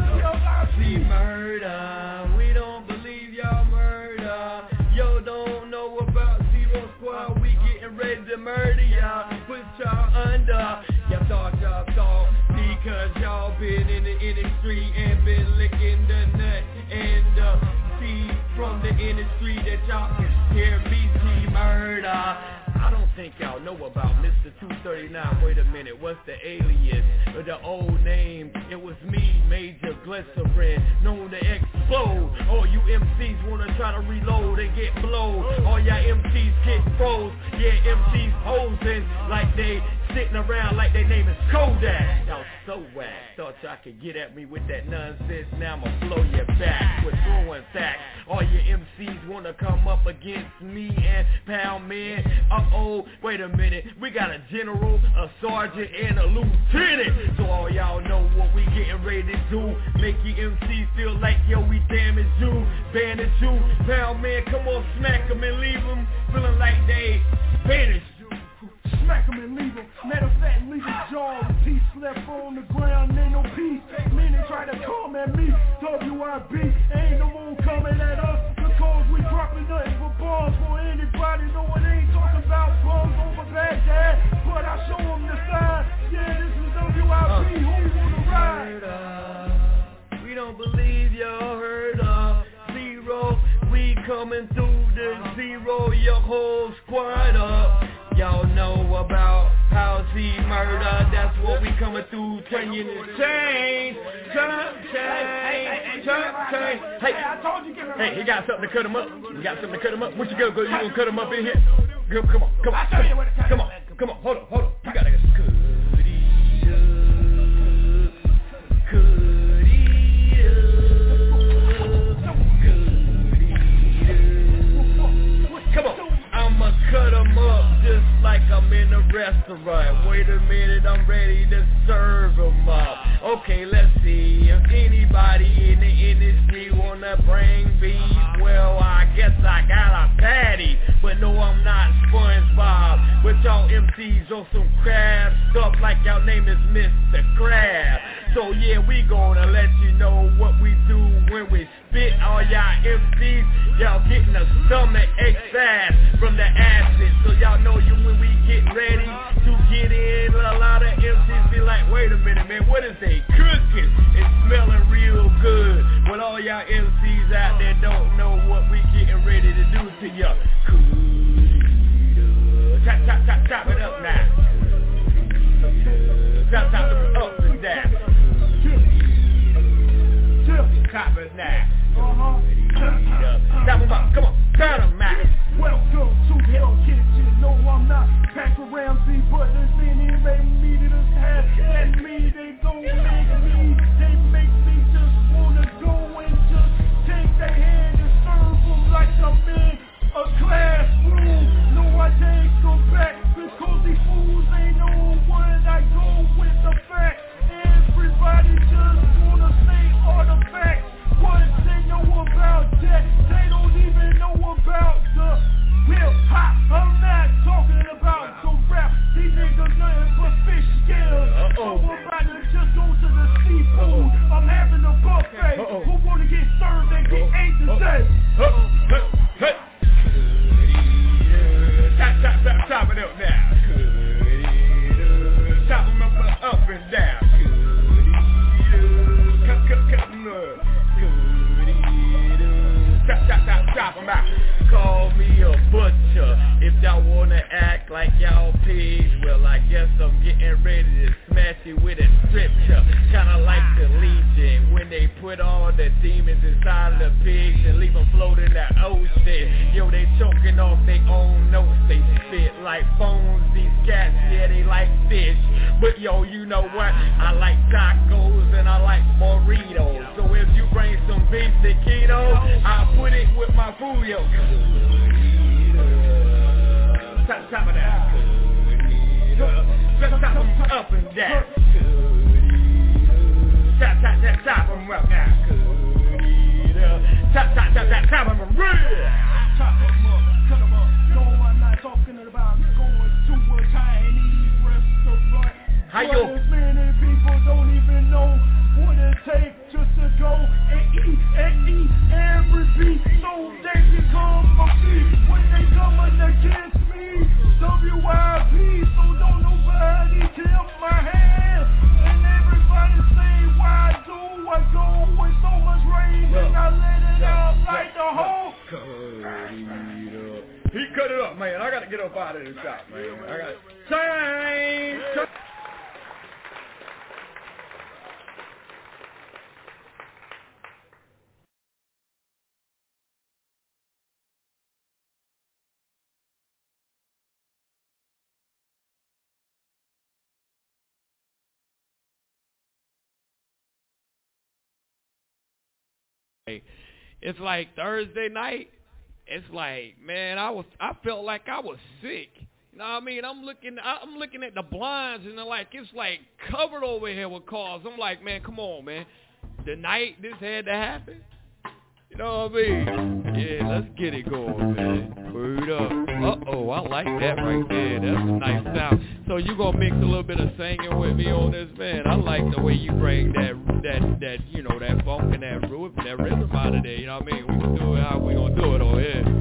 Speaker 8: I see murder, we don't believe y'all murder. Yo, don't know about Zero Squad, we getting ready to murder y'all, put y'all under. Y'all thought y'all thought, because y'all been in the industry and been licking the nut and uh, see from the industry that y'all can hear me see murder. I don't think y'all know about Mister two thirty-nine. Wait a minute, what's the alias? Or the old name? It was me, Major Glycerin, known to explode. All you M Cs wanna try to reload and get blowed. All y'all M Cs get froze. Yeah, M Cs posing like they sitting around like their name is Kodak. Y'all so whack. Thought y'all could get at me with that nonsense. Now I'ma blow your back with throwing facts. All your M Cs wanna come up against me and pound man. Uh-oh, wait a minute. We got a general, a sergeant, and a lieutenant. So all y'all know what we getting ready to do. Make your M Cs feel like, yo, we damage you, bandage you. Pound man, come on, smack them and leave them feeling like they banished. Smack him and leave him. Matter of fact, leave his jaw with teeth left on the ground, ain't no peace. Men they try to come at me, W I B, ain't no more coming at us, because we dropping nothing but bombs for anybody. No, it ain't talking about bombs over Baghdad, but I show them the sign. Yeah, this is W I B, who wanna ride? We don't believe y'all heard of Zero. We coming through the zero, your whole squad up. Y'all know about how Z murder, that's what we coming through, turn you to change, turn, change, turn, change. Hey, hey, he got something to cut him up, he got something to cut him up. What you gonna go, you gonna cut him up in here? Come, come on, come on, come on, come on, come on, hold on, hold on, you gotta get cut Come on, I'ma cut them up just like I'm in a restaurant. Wait a minute, I'm ready to serve them up. Okay, let's see if anybody in the industry wanna bring beef. Well, I guess I got a patty, but no, I'm not SpongeBob. But y'all M Cs on some crab stuff like y'all name is Mister Crab. So yeah, we gonna let you know what we do when we spit. All y'all M Cs, y'all getting a stomach ache fast from the acid. So y'all know you when we get ready to get in. A lot of M Cs be like, wait a minute, man, what is they cooking? It's smelling real good. But all y'all M Cs out there don't know what we getting ready to do to ya. Chop, chop, chop, chop it up now. Chop, chop it up and down. top it now. Stop them up, come on, turn them out.
Speaker 9: Welcome to Hell Kitchen. No, I'm not Packer Ramsey, but there's any they needed us have. And me, they don't make me. They make me just wanna go and just take their hand and serve them like I'm in a classroom. No, I take them back because these fools ain't know what I go with the fact. Everybody just wanna say artifacts. What they know about that? They don't even know about the hip hop. I'm not talking about the rap. These niggas nothing but fish scales. So we're about to just go to the seafood. I'm having a buffet. Uh-oh. Who wanna get served and get ate today?
Speaker 8: Hey, Chop, chop, chop, chop it up now. Chop them up, up and down. Cut, cut, cut them up. Chop, chop, chop, chop them out. Call me a butcher if y'all wanna act like y'all pigs. Well, I guess I'm getting ready to smash you with a scripture. Kinda like the Legion when they put all the demons inside of the pigs and leave them floating in the ocean. Yo, they choking off their own notes. They spit like bones. These cats, yeah, they like fish. But yo, you know what? I like tacos and I like burritos. So if you bring some beef taquitos, I'll put it with my food, yo. Chop, chop it out. Just chop them up and down. Chop, chop, chop, chop them up now. Chop, chop, chop, chop, chop them real.
Speaker 9: Chop them up, cut them up. No, I'm not talking about going to a Chinese restaurant.
Speaker 8: How you?
Speaker 9: But as many people don't even know what it takes just to go and eat and eat and repeat. So they can come for me when they coming against me. W I P, so don't nobody kill my hand. And everybody say, why do I go with so much rage and I let it out like the whole?
Speaker 8: He cut it up, man. I gotta get up out of this shop, man. I gotta change.
Speaker 22: It's like Thursday night. It's like, man, I was, I felt like I was sick. You know what I mean? I'm looking, I'm looking at the blinds and they're like, it's like covered over here with cars. I'm like, man, come on, man. The night this had to happen. You know what I mean? Yeah, let's get it going, man. Word up. Uh-oh, I like that right there. That's a nice sound. So you gonna mix a little bit of singing with me on this, man? I like the way you bring that, that, that, you know, that funk and that rhythm, that rhythm out of there. You know what I mean? We can do it how we gonna do it over here.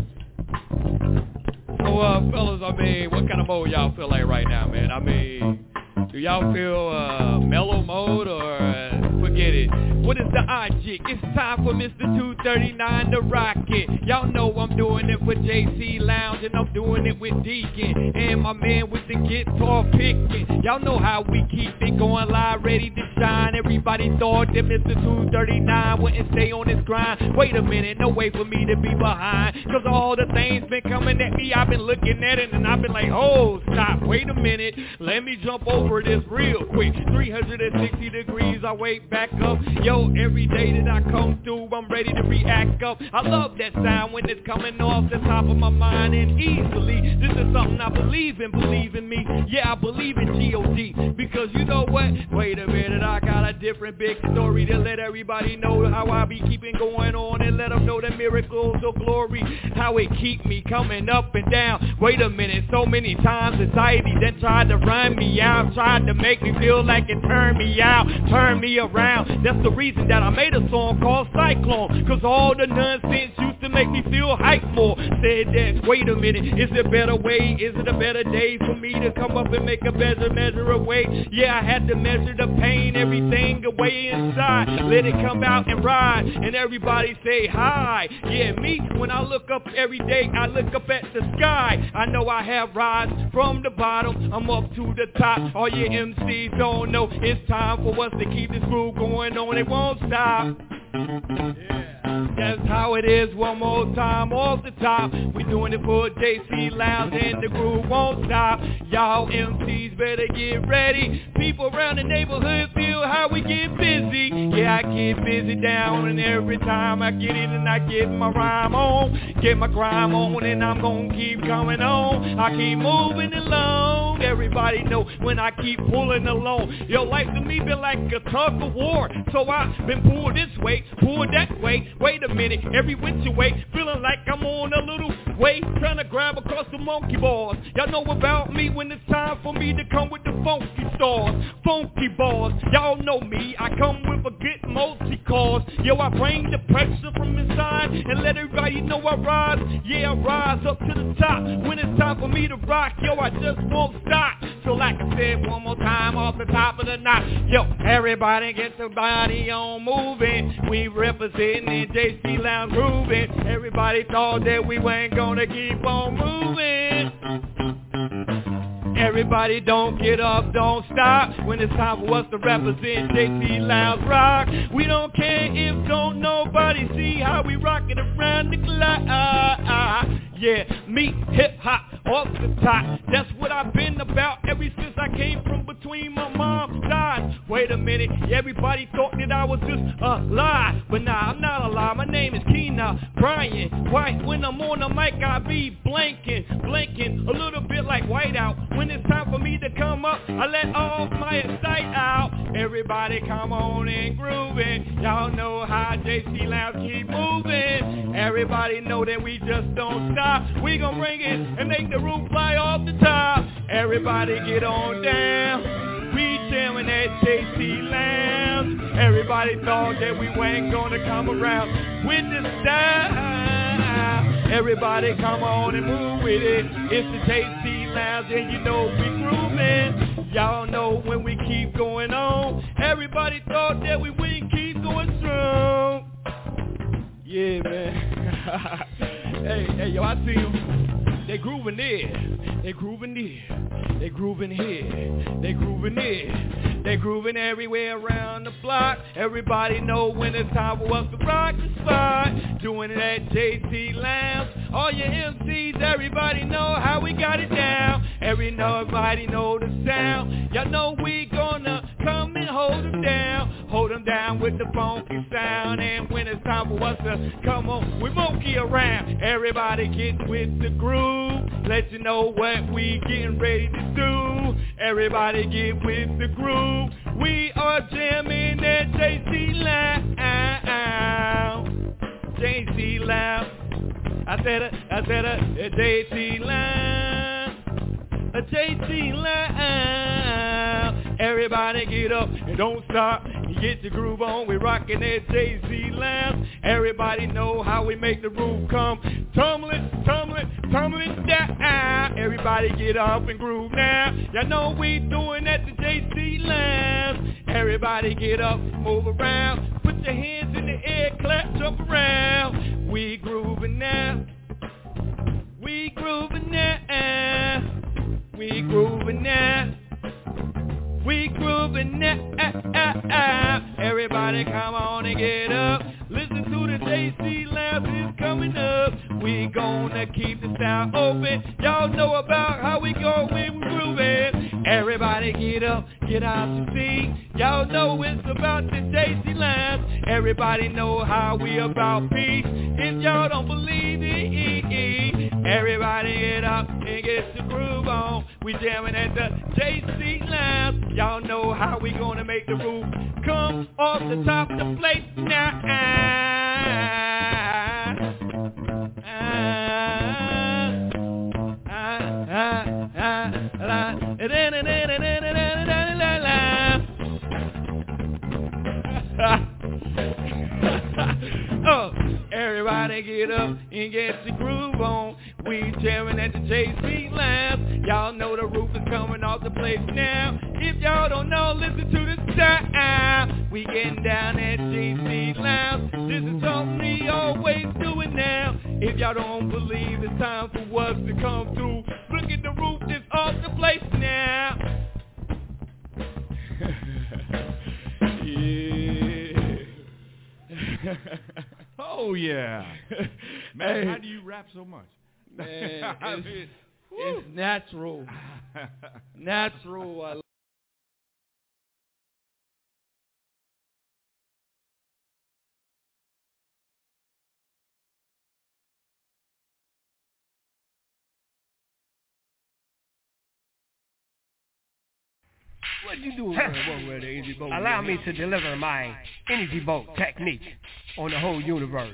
Speaker 22: So, uh, fellas, I mean, what kind of mode y'all feel like right now, man? I mean, do y'all feel uh, mellow mode or uh, forget it? What is the object? It's time for Mister two thirty-nine to rock it. Y'all know I'm doing it for J C Lounge and I'm doing it with Deacon and my man with the guitar picking. Y'all know how we keep it going live, ready to shine. Everybody thought that Mister two thirty-nine wouldn't stay on his grind. Wait a minute, no way for me to be behind. Cause all the things been coming at me, I've been looking at it and I've been like, oh, stop, wait a minute. Let me jump over this real quick. three hundred sixty degrees, I wake back up. Yo, every day that I come through, I'm ready to react up. I love that sound when it's coming off the top of my mind and easily. This is something I believe in, believe in me. Yeah, I believe in G O D. Because you know what? Wait a minute, I got a different big story to let everybody know how I be keeping going on and let them know the miracles of glory. How it keep me coming up and down. Wait a minute, so many times society then tried to run me out, tried to make me feel like it turned me out, turned me around. That's the reason that I made a song called Cyclone. Cause all the nonsense used to make me feel hyped more. Said that, wait a minute, is there a better way? Is it a better day for me to come up and make a better measure away? Yeah, I had to measure the pain, everything away inside. Let it come out and ride, and everybody say hi. Yeah, me, when I look up every day, I look up at the sky. I know I have rise from the bottom, I'm up to the top. All your M Cs don't know, it's time for us to keep this groove going on, it won't stop. That's how it is, one more time off the top. We doing it for J C Lounge and the groove won't stop. Y'all M Cs better get ready. People around the neighborhood feel how we get busy. Yeah, I get busy down, and every time I get in and I get my rhyme on, get my grime on, and I'm gonna keep coming on. I keep moving along. Everybody know when I keep pulling along. Yo, life to me been like a tug of war. So I been pulled this way, pulled that way. Wait a minute, every which way, feeling like I'm on a little way, trying to grab across the monkey bars. Y'all know about me when it's time for me to come with the funky stars, funky bars. Y'all know me, I come with a good multi-cause. Yo, I bring the pressure from inside and let everybody know I rise. Yeah, I rise up to the top when it's time for me to rock. Yo, I just won't stop. So like I said, one more time off the top of the knot. Yo, everybody get the body on moving. We representing in J C Lounge grooving. Everybody thought that we weren't gonna keep on moving. Everybody don't get up, don't stop. When it's time for us to represent J C Lounge Rock. We don't care if don't nobody see how we rockin' around the clock. Yeah, me, hip-hop, off the top. That's what I've been about ever since I came from between my mom's thighs. Wait a minute, everybody thought that I was just a lie. But nah, I'm not a lie, my name is Keena Brian White. When I'm on the mic, I be blinking, blinking, a little bit like whiteout. When it's time for me to come up, I let all my sight out. Everybody come on and grooving. Y'all know how J C Lounge keep moving. Everybody know that we just don't stop. We gon' bring it and make the roof fly off the top. Everybody get on down. We jamming at J C Lounge. Everybody thought that we weren't gonna come around with the style. Everybody come on and move with it. It's the J C Lounge and you know we grooving. Y'all know when we keep going on. Everybody thought that we wouldn't keep going strong. Yeah, man. Hey, hey, yo, I see them. They grooving there. They grooving there. They grooving here. They grooving there. They grooving everywhere around the block. Everybody know when it's time for us to rock the spot. Doing it at J C Lounge. All your M Cs, everybody know how we got it down. Every nobody know the sound. Y'all know we gonna come and hold them down. Hold them down with the funky sound. And when it's time for us to come on, we monkey around. Everybody get with the groove. Let you know what we getting ready to do. Everybody get with the groove. We are jamming at J C Lounge. J C Lounge. I said it, I said it, at J C Lounge. A J C Lounge. Everybody get up and don't stop. You get your groove on. We rockin' at J C Lounge. Everybody know how we make the roof come tumbling, tumbling, tumbling down. Everybody get up and groove now. Y'all know we doing at the J C Lounge. Everybody get up, move around. Put your hands in the air, clap, jump around. We grooving now. We grooving now. We grooving now. We grooving now. Everybody come on and get up. Listen to the J C Lounge is coming up. We gonna keep the sound open. Y'all know about how we go when we grooving. Everybody get up, get out your seat. Y'all know it's about the J C Lounge. Everybody know how we about peace. If y'all don't believe it, everybody get up and get the groove on. We jamming at the J C Lounge. Y'all know how we gonna make the roof come off the top of the place now. Oh, everybody get up and get the groove on. We jamming at the J C Lounge. Y'all know the roof is coming off the place now. If y'all don't know, listen to the sound. We getting down at J C Lounge. This is something we always doing now. If y'all don't believe it's time for us to come through, look at the roof that's off the place now. Yeah. Oh, yeah.
Speaker 10: Man,
Speaker 22: Hey.
Speaker 10: how do you rap so much?
Speaker 22: Man,
Speaker 10: I
Speaker 22: it's,
Speaker 10: mean,
Speaker 22: it's natural. Natural. I
Speaker 11: What you doing? Allow me to deliver my energy bolt technique on the whole universe.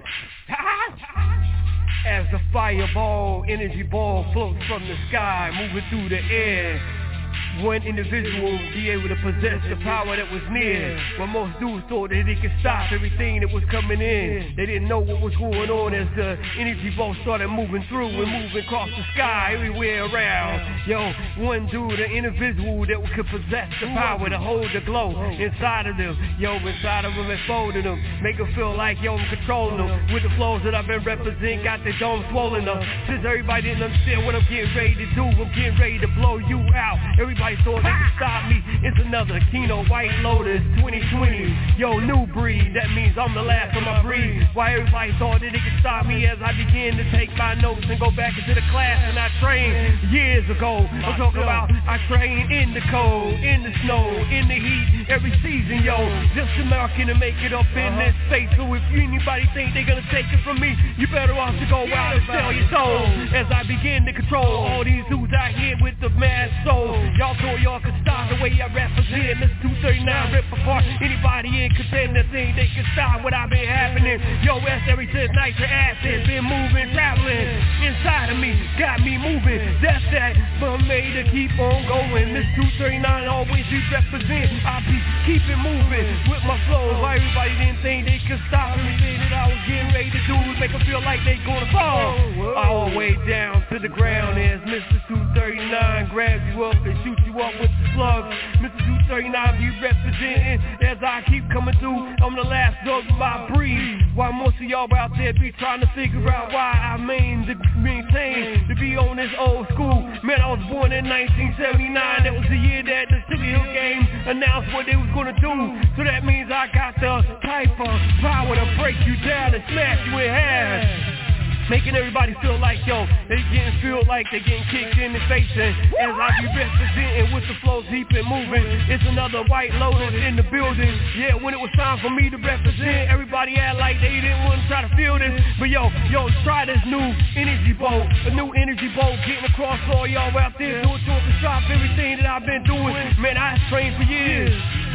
Speaker 11: As the fireball energy ball floats from the sky, moving through the air, one individual be able to possess the power that was near. When most dudes thought that he could stop everything that was coming in, they didn't know what was going on as the energy bolt started moving through and moving across the sky everywhere around. Yo, one dude, an individual that could possess the power to hold the glow inside of them. Yo, inside of them and folding them, make them feel like yo, I'm controlling them with the flows that I've been representing. Got the dome swollen up. Since everybody didn't understand what I'm getting ready to do, I'm getting ready to blow you out. Everybody thought they could stop me. It's another Kino White Lotus twenty twenty. Yo, new breed. That means I'm the last of my breed. Why everybody thought that they could stop me as I begin to take my notes and go back into the class and I trained years ago. I'm talking about I trained in the cold, in the snow, in the heat, every season, yo. Just to mark it and make it up in this space. So if anybody think they're gonna take it from me, you better off to go out and sell your soul. As I begin to control all these dudes out here with the mad soul. Y'all thought y'all could stop the way I represent. This two thirty-nine rip apart anybody in contend that think they can stop what I've been happening. Yo, S every since night your ass has been moving, traveling inside of me, got me moving. That's that, but I'm made to keep on going. This two thirty-nine always be represent. I be keeping moving with my flow. Why everybody didn't think they could stop everything that I was getting ready to do, make them feel like they gonna fall all the way down to the ground as Mister two thirty-nine grabs you up and shoots you up with the slugs. Mister two thirty-nine be representing as I keep coming through. I'm the last dog of my breed. While most of y'all out there be trying to figure out why I mean to maintain to be on this old school. Man, I was born in nineteen seventy-nine. That was the year that the City Hill game announced what they was gonna do. So that means I got the type of power to break you down and smash you in half. Making everybody feel like, yo, they getting feel like they getting kicked in the face. And as I be representing with the flows deep and moving, it's another White Lotus in the building. Yeah, when it was time for me to represent, everybody act like they didn't want to try to feel this. But yo, yo, try this new energy boat, a new energy boat getting across all y'all out there doing to the shop, everything that I've been doing. Man, I trained for years.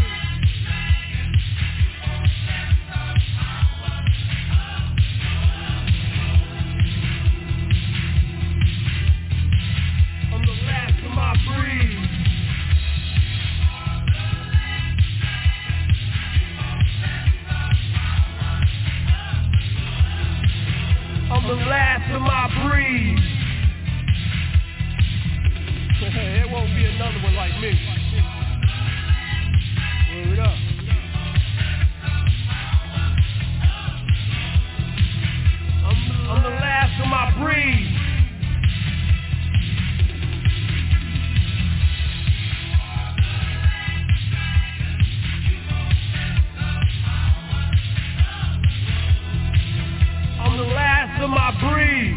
Speaker 11: My breed. I'm the last of my breed. There won't be another one like me. Word up. I'm, I'm the last of my breed. I'm the last of my breed.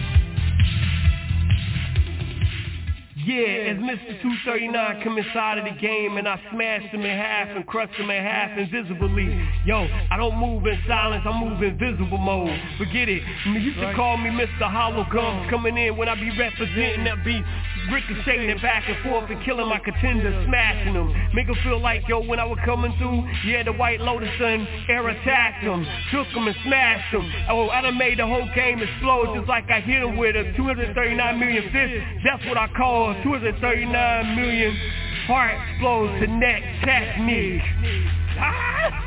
Speaker 11: Yeah, as Mister two thirty-nine come inside of the game and I smashed him in half and crushed him in half invisibly. Yo, I don't move in silence, I move in visible mode. Forget it. You used to call me Mister Hologums coming in when I be representing that beat. Ricocheting back and forth and killing my contenders, smashing them. Make them feel like, yo, when I was coming through, yeah, the White Lotus and air attacked them, took them and smashed them. Oh, I done made the whole game explode just like I hit them with a two hundred thirty-nine million fist. That's what I call two hundred thirty-nine million heart explodes to neck technique. Ah!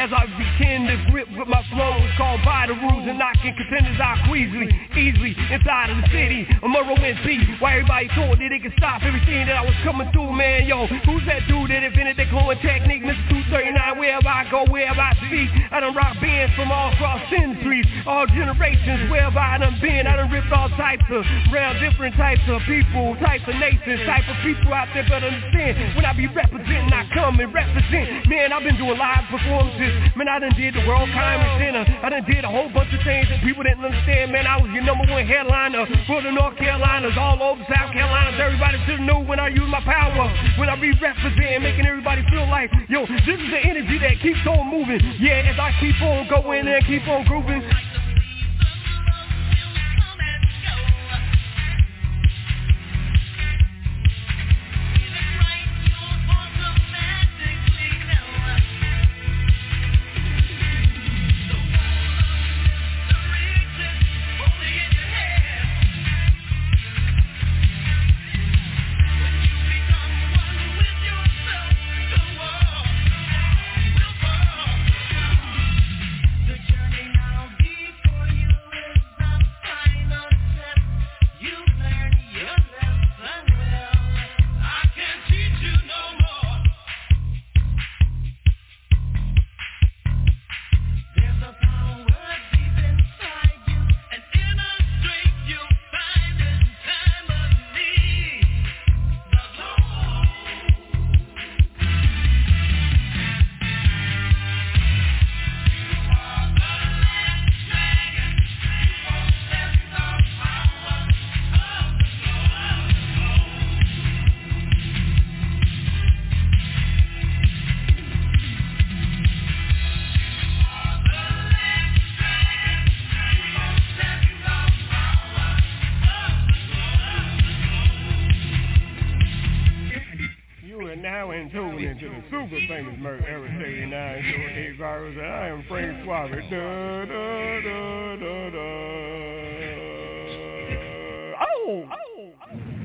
Speaker 11: as I begin to grip with my flows called by the rules and knocking contenders out easily, easily inside of the city. I'm a Roman B. Why everybody thought that they could stop everything that I was coming through, man? Yo, who's that dude that invented the glowing technique? Mister two thirty-nine, wherever I go, wherever I speak. I done rock bands from all across centuries, all generations, wherever I done been. I done ripped all types of, around different types of people, types of nations, type of people out there better understand. When I be representing, I come and represent. Man, I've been doing live performances. Man, I done did the World Comedy Center. I done did a whole bunch of things that people didn't understand. Man, I was your number one headliner for the North Carolinas, all over South Carolinas. Everybody should know when I use my power, when I be representing, making everybody feel like, yo, this is the energy that keeps on moving. Yeah, as I keep on going and keep on grooving. I am Frank Suave. Da, da, da, da, da. Oh! Oh!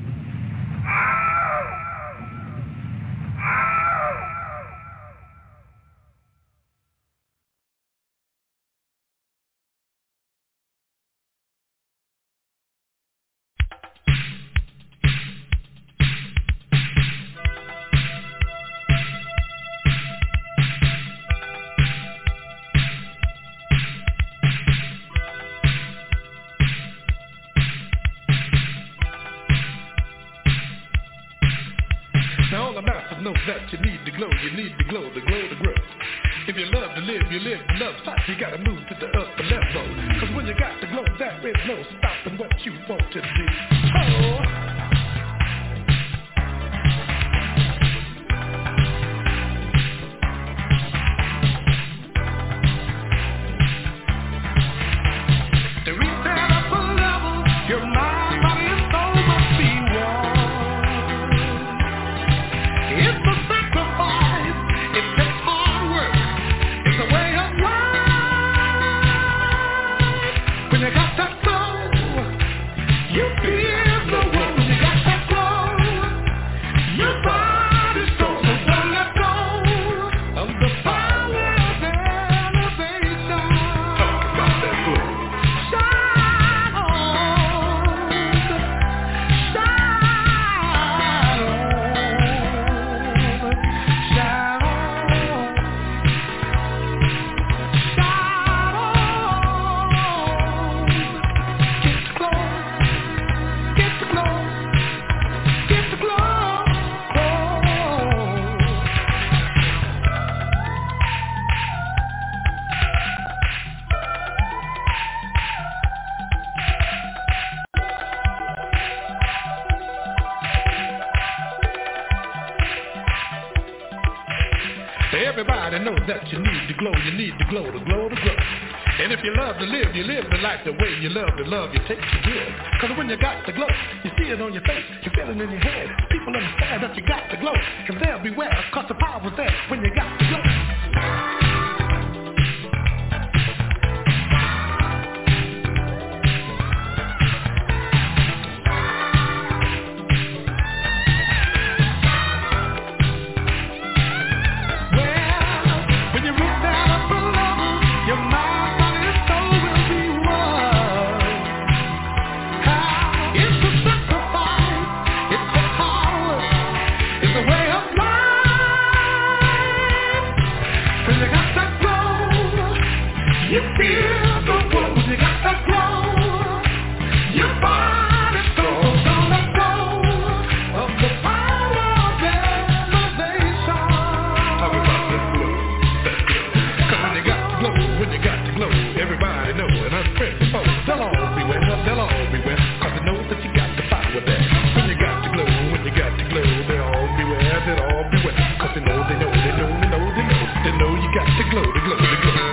Speaker 10: Know that you need to glow, you need to glow, the glow to grow. If you love to live, you live to love sight, you gotta move to the upper level. Cause when you got to glow, there is no stopping what you want to do. Oh. Everybody knows that you need to glow, you need to glow, to glow, to grow. And if you love to live, you live the life the way you love to love, you take to give. Cause when you got to glow, you see it on your face, you feel it in your head. People understand that you got to glow, cause they'll beware, cause the power's there when you got to glow. When you reach down
Speaker 9: You feel the wolves, you got the glow. Your body goes on the flow of the power of elevation.
Speaker 10: How about this glow? That glow. Cause when you got to glow, when you got to glow, everybody know. And I'm friends, folks, they'll all be well, they'll all be well. Cause they know that you got the power there. When you got to glow, when you got to glow, they'll all be well, they'll all be well. Cause they know, they know, they know, they know, they know. They know you got to glow, to glow, to glow.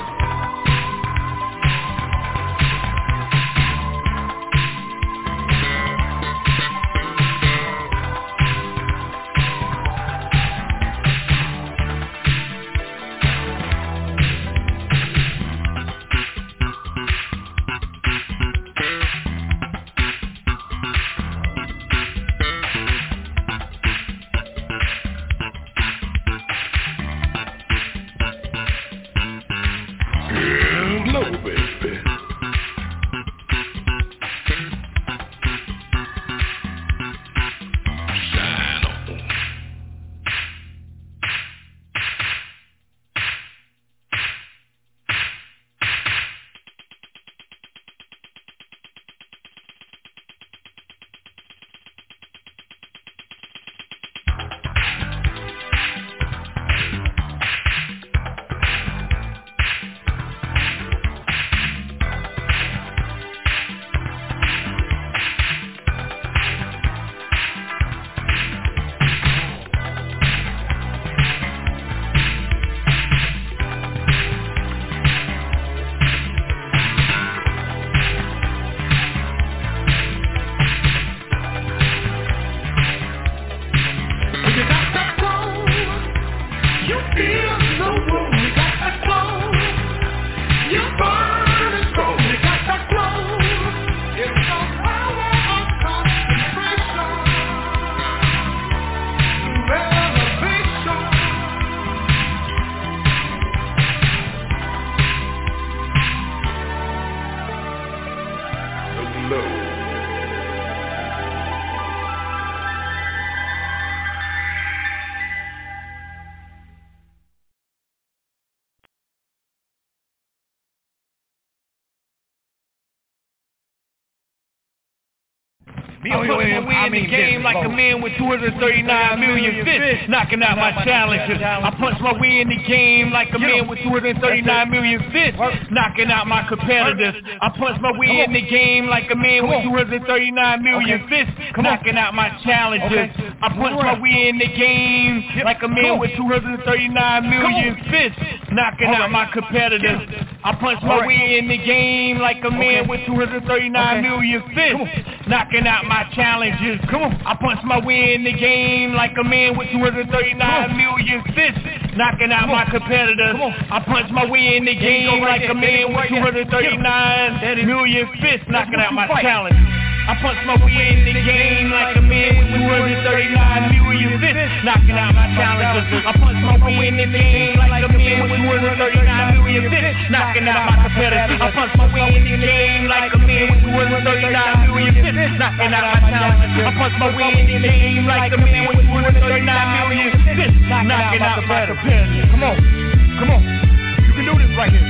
Speaker 7: B O M, I mean, game like a man with two hundred thirty-nine million fists, knocking out my challenges. I punch my way in the game like a man with two hundred thirty-nine million fists, knocking out my competitors. I punch my way in the game like a man with two hundred thirty-nine million fists, knocking out my challenges. I punch my way in the game like a man with two hundred thirty-nine million fists, knocking out my competitors. I punch my way in the game like a man with two hundred thirty-nine million fists, knocking out my challenges. Come on. I punch my way in the game like a man with two hundred thirty-nine million fists, knocking out my competitors. I punch my way in the game like a man with two hundred thirty-nine million fists, knocking out my challenges. I punch my way in the game like a man with two hundred thirty-nine million fists, knocking out my challenges. I punch my way in the game like a man with two hundred thirty-nine million fists, knocking out my competitors. I punch my way in the game like a man with two hundred thirty-nine million fists, knocking out my challenges. I punch my way in the game like a man with two hundred thirty-nine million fists, knocking out my competitors. Come on, come on, you can do this right here.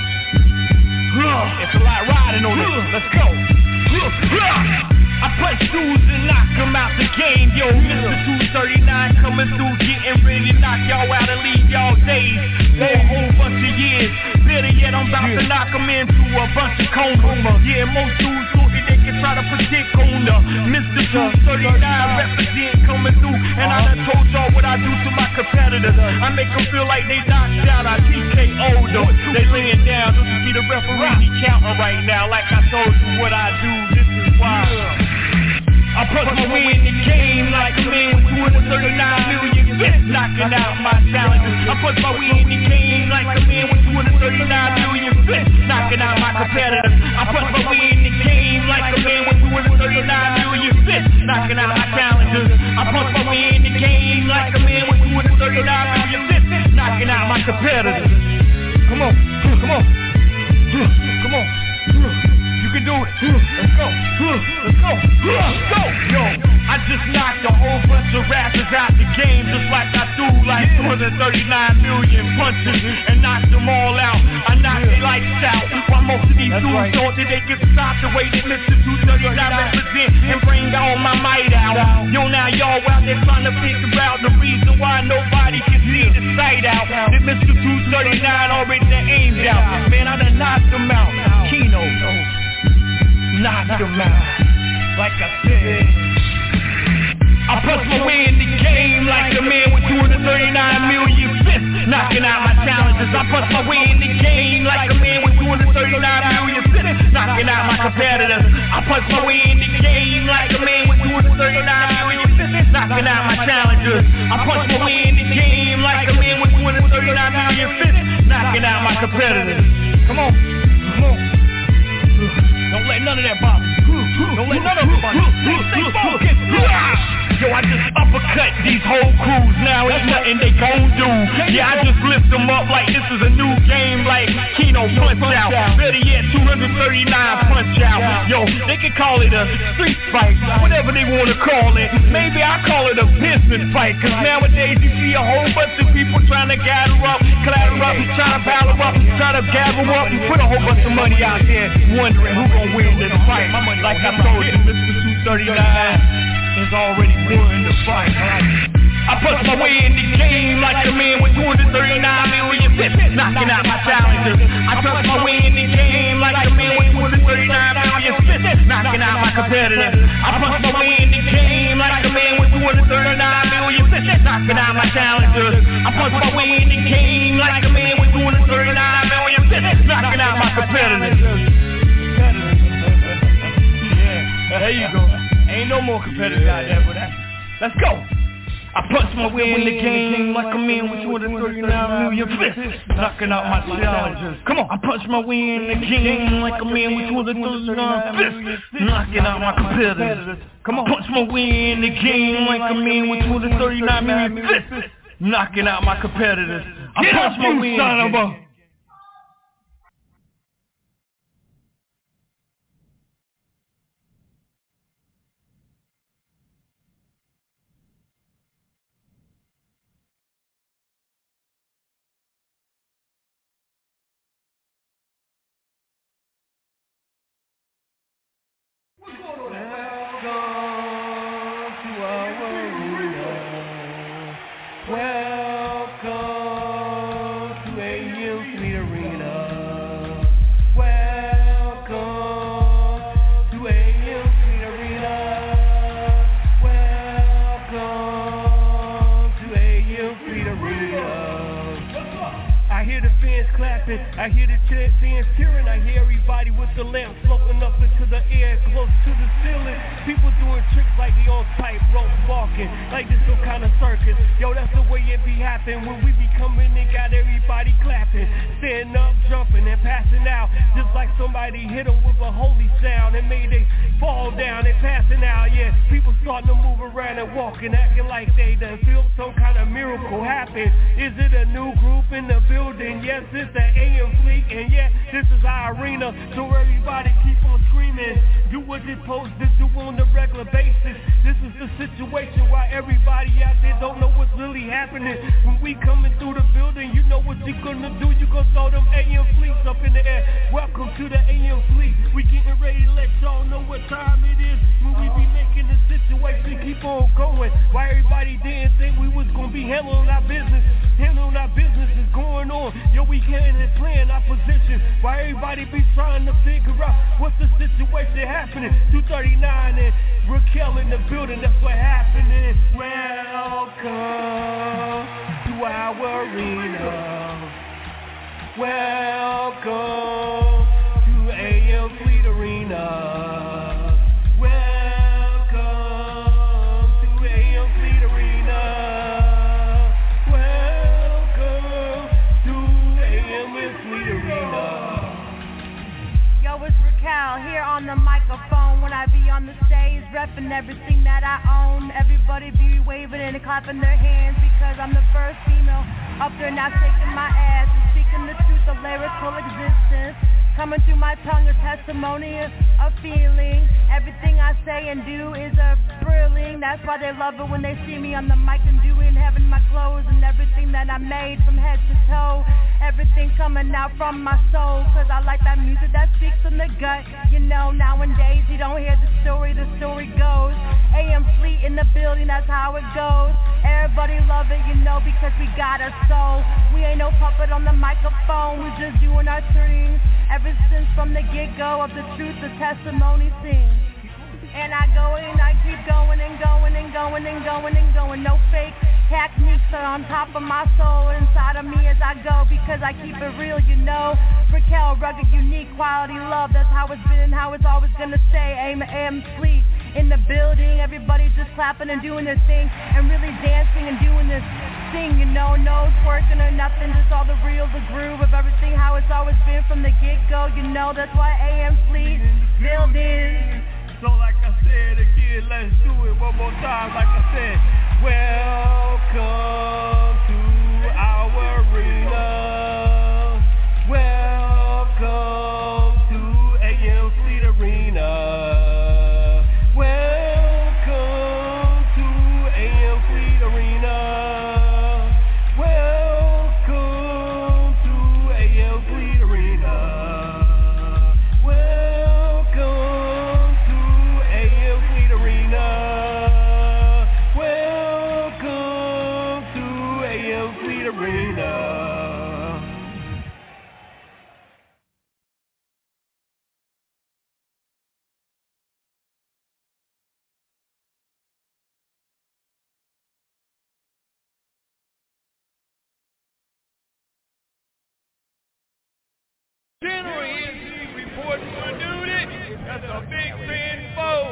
Speaker 7: It's a lot riding on this. Let's go. I punch dudes and knock them out the game. Yo, Mister two thirty-nine coming through, getting ready to knock y'all out and leave y'all days for a whole bunch of years. Better yet, I'm about to knock them into a bunch of comas. Yeah, most dudes thought that they can try to predict on the Mister two thirty-nine represent coming through. And I done told y'all what I do to my competitors. I make them feel like they knocked out, I T K O'd them. They laying down, don't you see the referee counting right now? Like I told you what I do, this is why. I punch my way in the game like a man with two hundred thirty-nine million fists, knocking out my challenges. I punch my way in the game like a man with two hundred thirty-nine million fists, knocking out my competitors. I punch my way in the game like a man with two hundred thirty-nine million fists, knocking out my challenges. I punch my way in the game like a man with two hundred thirty-nine million fists, knocking out my competitors. Come on, come on, come on. You can do it. Let's go. Let's go. Let's go. Yo, I just knocked a whole bunch of rappers out the game just like I do like two hundred thirty-nine million punches and knocked them all out. I knocked their lifestyle dudes right. Thought that they could stop the way that Mister two thirty-nine represent and bring all my might out. Yo, now y'all out there trying to figure out the reason why nobody can see the sight out. That Mister two thirty-nine already done aimed out. Man, I done knocked him out. Keno, knocked him out. Like I said, I punch my way in the game like a man with two hundred thirty-nine million fists, knocking out my challenges. I punch my way in the game like a man with two hundred thirty-nine million fists, knocking out my competitors. I punch my way in the game like a man with two hundred thirty-nine million fists, knocking out my challengers. I punch my way in the game like a man with two hundred thirty-nine million fists, knocking out my competitors. Come on, come on. Don't let none of that bother you. Don't let none of it bother you. Stay focused. Yo, I just uppercut these whole crews. Now ain't nothing they gon' do. Yeah, I just lift them up like this is a new game, like Keno Punch Out. Better yet, two hundred thirty-nine Punch Out. Yo, they can call it a street fight, whatever they wanna call it. Maybe I call it a business fight, cause nowadays you see a whole bunch of people trying to gather up, clatter up, trying to battle up, trying to gather up, and put a whole bunch of money out there, wondering who gon' win this fight. Like I told you, Mister two thirty-nine has already won the fight. I punch my way in the game like a man with two hundred thirty-nine million fists, knocking out my challengers. I punch my way in the game like a man with two hundred thirty-nine million fists, knocking out my competitors. I punch my way in the game like a man with two hundred thirty-nine million fists, knocking out my challengers. I punch my way in the game like a man with two hundred thirty-nine million fists, knocking out my competitors. Yeah, there you go. Ain't no more competitors out there for that. Let's go. I punch my way in the game like a man with two hundred thirty-nine million fists, knocking out my challengers. Come on. I punch my way in the game like a man with two hundred thirty-nine fists, knocking out my competitors. Come on. I punch my way in the game like a man with two hundred thirty-nine million fists, knocking out my competitors. I punch my way in the game.
Speaker 11: I hear the chant fans cheering. I hear everybody with the lamp floating up into the air, close to the ceiling. People doing tricks like they on tightrope walking, like this some kind of circus. Yo, that's the way it be happening when we be coming and got everybody clapping, standing up, jumping, and passing out, just like somebody hit them with a holy sound and made they fall down and passing out. Yeah, people starting to move around and walking, acting like they done feel some kind of miracle happen. Is it a new group in the building? Yes, it's the A M Fleet, and yeah, this is our arena, so everybody keep on screaming. Do what you're supposed to do on a regular basis. This is the situation why everybody out there don't know what's really happening. When we coming through the building, you know what you're gonna do. You gonna throw them A M Fleets up in the air. Welcome to the A M Fleet. We getting ready to let y'all know what time it is when we be making the situation keep on going. Why everybody didn't think we was gonna be handling our business. Handling our business is going on. Yo, we getting and playing our position. Why everybody be trying to figure out what's the situation happening. two thirty-nine and Raquel in the building, that's what happening. Welcome to our arena. Welcome to A M Fleet Arena. Welcome to A M Fleet Arena. Welcome to A M Fleet Arena.
Speaker 12: Yo, it's Raquel here on the microphone. When I be on the stage, repping everything that I own. Everybody be waving and clapping their hands because I'm the first female up there now shaking my ass and speaking the truth of lyrical existence. Coming coming through my tongue, a testimony, a feeling. Everything I say and do is a thrilling. That's why they love it when they see me on the mic and doing having my clothes and everything that I made from head to toe. Everything coming out from my soul, cause I like that music that speaks from the gut. You know, nowadays you don't hear the story, the story goes. A M Fleet in the building, that's how it goes. Everybody love it, you know, because we got a soul. We ain't no puppet on the microphone, we just doing our thing. Ever since from the get-go of the truth, the testimony sings. And I go and I keep going and going and going and going and going. No fake techniques are on top of my soul, inside of me as I go, because I keep it real, you know. Raquel, rugged, unique, quality love. That's how it's been and how it's always gonna stay. Aim, aim, sleep in the building. Everybody just clapping and doing their thing and really dancing and doing this thing, you know. No twerking or nothing, just all the real, the groove of everything, how it's always been from the get-go, you know. That's why A M Fleet building.
Speaker 11: So like I said again, let's do it one more time. Like I said, welcome to our arena. Welcome to A M Fleet Arena. Welcome to A M Fleet Arena. Welcome to A M Fleet Arena. General N Z reporting for duty. That's a big fan foe.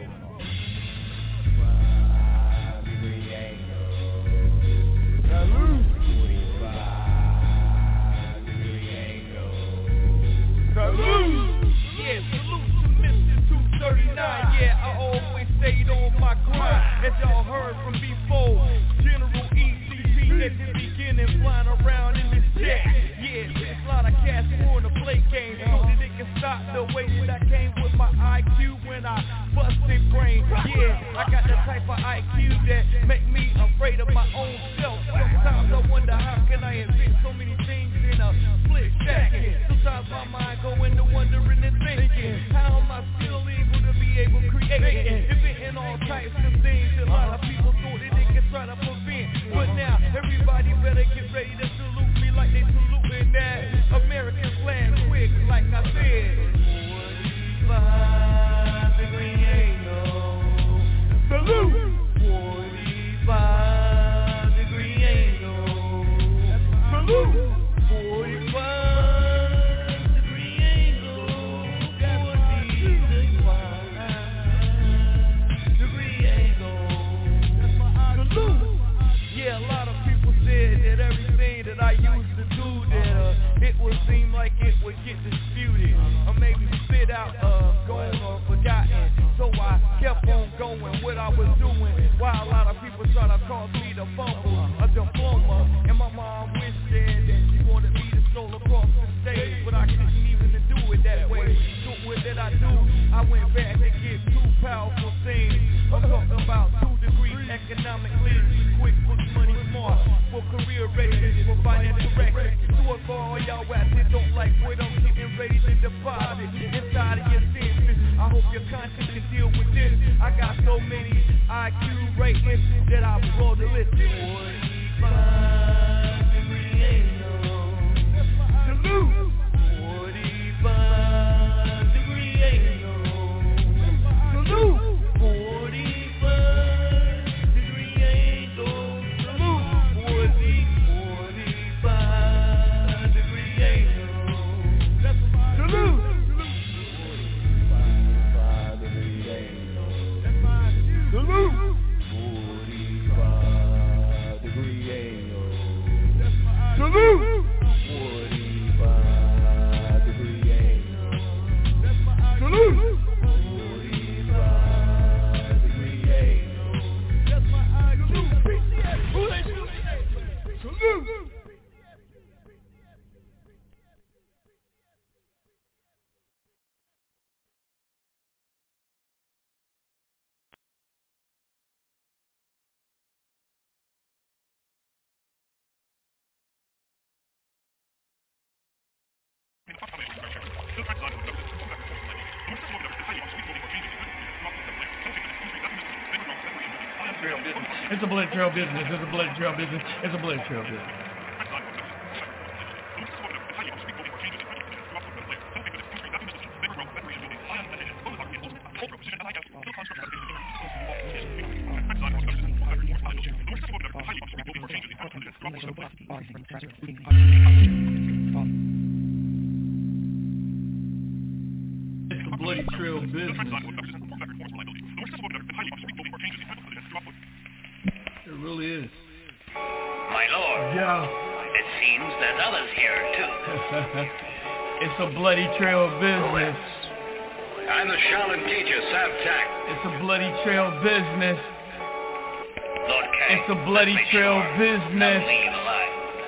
Speaker 11: Salute. Salute. Yeah, salute to Mister two thirty-nine. Yeah, I always stayed on my grind. As y'all heard from before, General E C P at the beginning, flying around in this jet. Yeah, there's a lot of cats who wanna play games, so that they can stop the way that I came with my I Q when I busted brain. Yeah, I got the type of I Q that make me afraid of my own self. Sometimes I wonder how can I invent so many things in a split second. Sometimes my mind go into wondering and thinking, how am I still able to be able to create, inventing all types of things that a lot of people thought that they could try to prevent. But now everybody better get ready to salute me like they saluting that American flag quick, like I said. forty-five degree angle. Salute. forty-five degree angle. Salute. forty-five degree angle. forty-five degree angle. Salute. Yeah, a lot of people said that everything that I used to do that uh, it would seem like it would get disputed or maybe spit out, uh, gone or forgotten. So I kept on going what I was doing, while a lot of people try to call me the fumble, a diploma. And my mom wished that she wanted me to stroll across the stage, but I couldn't even do it that way. So what did I do? I went back to get two powerful things. I'm talking about two degrees economically, quick, book money smart, for career readiness, for financial records. Do it for all y'all rats that don't like what I'm getting ready to deposit inside of your senses. I hope your conscience can deal with this. I got so many I Q ratings that I blow the list. forty-five degree angle. Salute. forty-five degree angle. Salute. forty-five degree angle. Salute. forty-five degree angle. Salute. Salute.
Speaker 22: It's a bloody trail business. It's a bloody trail business. It's a bloody trail business. It's a bloody trail business. It really is.
Speaker 15: My lord.
Speaker 22: Yeah.
Speaker 15: It seems there's others here, too.
Speaker 22: It's a bloody trail business.
Speaker 15: I'm the Shaolin teacher, Sam Tak.
Speaker 22: It's a bloody trail business.
Speaker 15: Lord Kang.
Speaker 22: It's a bloody trail business.
Speaker 15: Leave alive.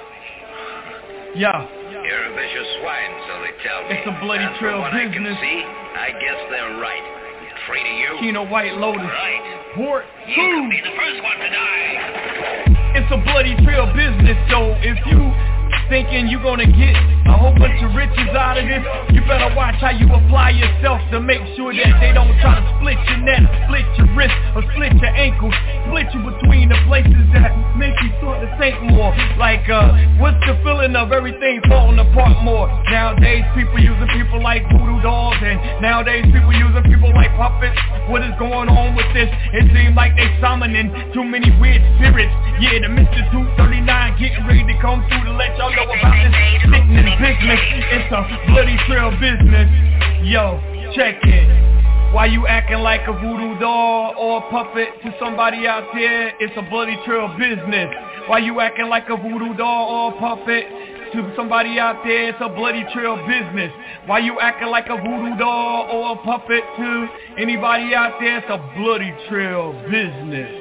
Speaker 22: Yeah.
Speaker 15: You're a vicious swine, so they tell me.
Speaker 22: It's a bloody
Speaker 15: and
Speaker 22: trail
Speaker 15: from what
Speaker 22: business.
Speaker 15: I can see, I guess they're right. Treating you.
Speaker 22: Kino White Lotus.
Speaker 15: Right.
Speaker 22: Port
Speaker 15: You
Speaker 22: two.
Speaker 15: could be the first one to die.
Speaker 22: It's a bloody trail business, so if you thinking you gonna get a whole bunch of riches out of this, you better watch how you apply yourself to make sure that they don't try to split your neck, split your wrist, or split your ankle, split you between the places that make you start to think more. Like, uh, what's the feeling of everything falling apart more? Nowadays, people using people like voodoo dolls, and nowadays people using people like puppets. What is going on with this? It seems like they summoning too many weird spirits. Yeah, the Mister two thirty-nine getting ready to come through to let y'all know about this sickening business. It's a bloody trail business. Yo, check it. Why you acting like a voodoo doll or a puppet to somebody out there? It's a bloody trail business. Why you acting like a voodoo doll or a puppet to somebody out there? It's a bloody trail business. Why you acting like a voodoo doll or a puppet to anybody out there? It's a bloody trail business.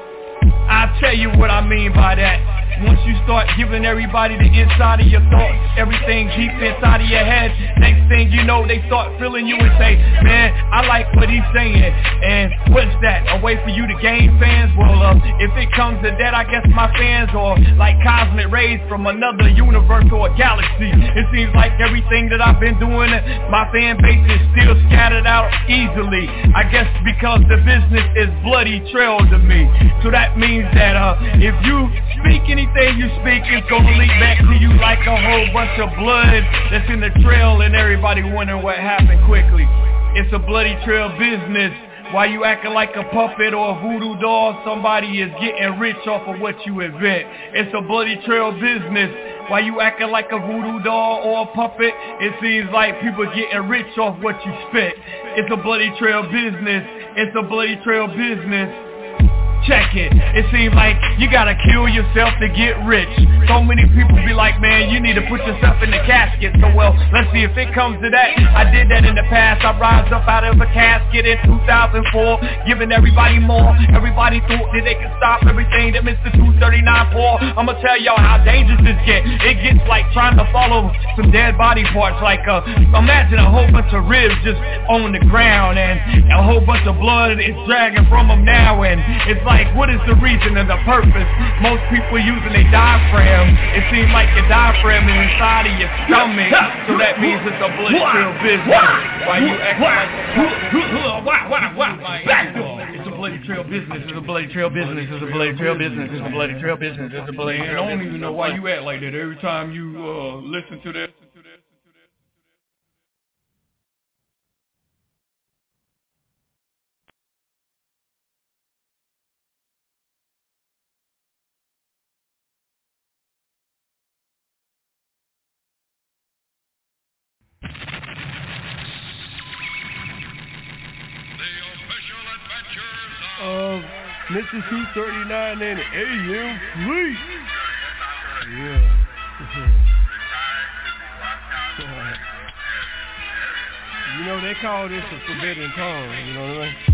Speaker 22: I'll tell you what I mean by that. Once you start giving everybody the inside of your thoughts, everything deep inside of your head, next thing you know, they start feeling you and say, man, I like what he's saying. And what's that? A way for you to gain fans? Well, uh, if it comes to that, I guess my fans are like cosmic rays from another universe or a galaxy. It seems like everything that I've been doing, my fan base is still scattered out easily. I guess because the business is bloody trail to me. So that means that uh, if you speak anything you speak, it's gonna leak back to you like a whole bunch of blood that's in the trail and everybody wondering what happened quickly. It's a bloody trail business. Why you acting like a puppet or a voodoo doll? Somebody is getting rich off of what you invent. It's a bloody trail business. Why you acting like a voodoo doll or a puppet? It seems like people getting rich off what you spit. It's a bloody trail business. It's a bloody trail business. Check it. It seems like you gotta kill yourself to get rich. So many people be like, man, you need to put yourself in the casket. So well, let's see if it comes to that. I did that in the past. I rise up out of a casket in two thousand four, giving everybody more. Everybody thought that they could stop everything that Mister two thirty-nine pour. I'ma tell y'all how dangerous this get. It gets like trying to follow some dead body parts. Like uh, imagine a whole bunch of ribs just on the ground, and a whole bunch of blood is dragging from them now, and it's like, Like, what is the reason and the purpose? Most people using a diaphragm. It seems like your diaphragm is inside of your stomach, so that means it's a blood trail business. Why you acting like it's a bloody trail business? It's a bloody trail business. It's a bloody trail business. It's a bloody trail business. It's a bloody. And I don't even know why you act like that every time you uh, listen to that.
Speaker 11: Of Mister two thirty-nine and A M Fleet. Yeah. You know, they call this a forbidden tongue, you know what I mean?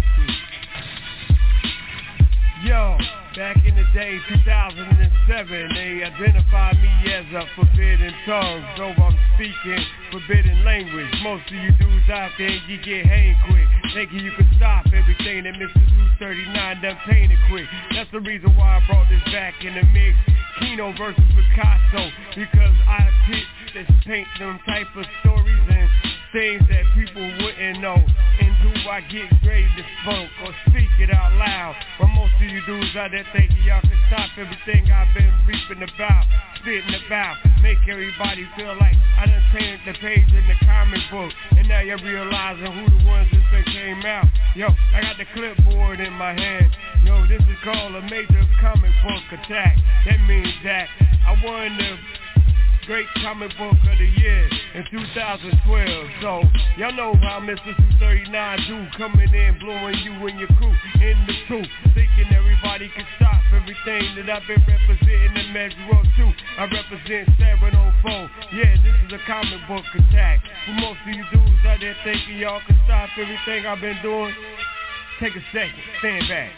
Speaker 11: Yo, back in the day, two thousand seven, they identified me as a forbidden tongue. So I'm speaking forbidden language. Most of you dudes out there, you get hang quick, thinking you can stop everything that Mister two thirty-nine done painted quick. That's the reason why I brought this back in the mix. Kino versus Picasso, because I pitch this paint them type of stories and things that people wouldn't know. And do I get grave to spoke or speak it out loud. But most of you dudes out there thinking y'all can stop everything I've been reaping about, spitting about, make everybody feel like I done turned the page in the comic book, and now you're realizing who the ones that say came out. Yo, I got the clipboard in my hand. Yo, this is called a major comic book attack. That means that I won the great comic book of the year in two thousand twelve. So y'all know how Mister two thirty-nine do, coming in, blowing you and your crew in the truth, thinking everybody can stop everything that I've been representing and measure up to. I represent seven oh four. Yeah, this is a comic book attack. For most of you dudes out there thinking y'all can stop everything I've been doing, take a second, stand back.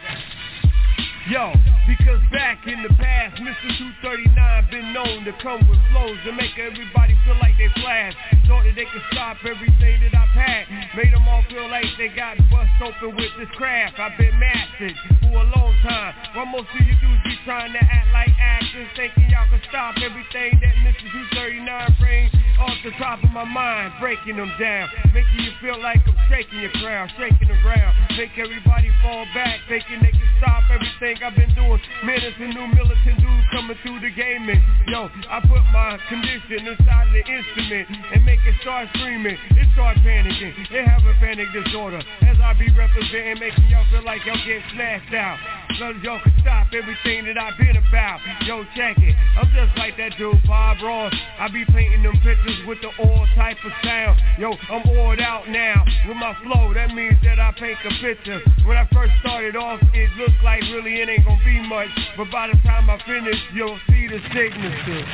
Speaker 11: Yo, because back in the past, Mister two thirty-nine been known to come with flows to make everybody feel like they flash. Thought that they could stop everything that I've had, made them all feel like they got bust open with this craft. I've been mastered for a long time, while most of you dudes be trying to act like actors, thinking y'all can stop everything that Mister two thirty-nine brings off the top of my mind, breaking them down, making you feel like I'm shaking your crown, shaking around, make everybody fall back, thinking they can stop everything I've been doing. Man, it's a new militant dude coming through the game, and yo, I put my condition inside of the instrument and make it start screaming, it start panicking, it have a panic disorder, as I be representing, making y'all feel like y'all getting smashed out, so y'all can stop everything that I've been about. Yo, check it, I'm just like that dude Bob Ross, I be painting them pictures with the oil type of sound. Yo, I'm oiled out now with my flow, that means that I paint a picture. When I first started off, it looked like really it ain't gonna be much, but by the time I finish, you'll see the signature.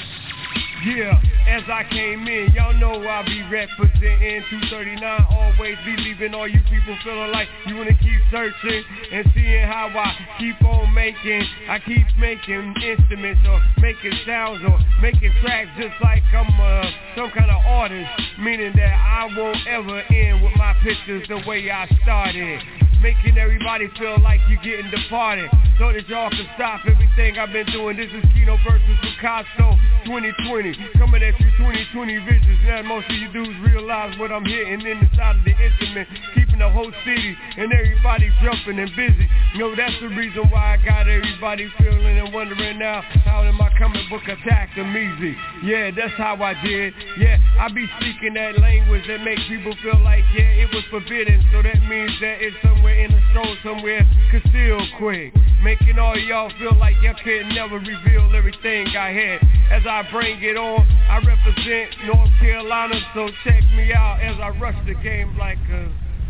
Speaker 11: Yeah, as I came in, y'all know I'll be representing two thirty-nine, always be leaving all you people feeling like you wanna keep searching and seeing how I keep on making. I keep making instruments or making sounds or making tracks just like I'm uh, some kind of artist, meaning that I won't ever end with my pictures the way I started, making everybody feel like you're getting departed, so that y'all can stop everything I've been doing. This is Kino versus Picasso twenty twenty, coming at you twenty twenty visions. Now most of you dudes realize what I'm hitting in the side of the instrument, keeping the whole city and everybody jumping and busy. You know, that's the reason why I got everybody feeling and wondering now how in my comic book attack them easy. Yeah, that's how I did. Yeah, I be speaking that language that makes people feel like, yeah, it was forbidden, so that means that it's somewhere in the soul, somewhere concealed quick, making all y'all feel like y'all could never reveal everything I had. As I bring it on, I represent North Carolina, so check me out as I rush the game like a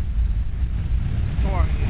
Speaker 11: Tarzan.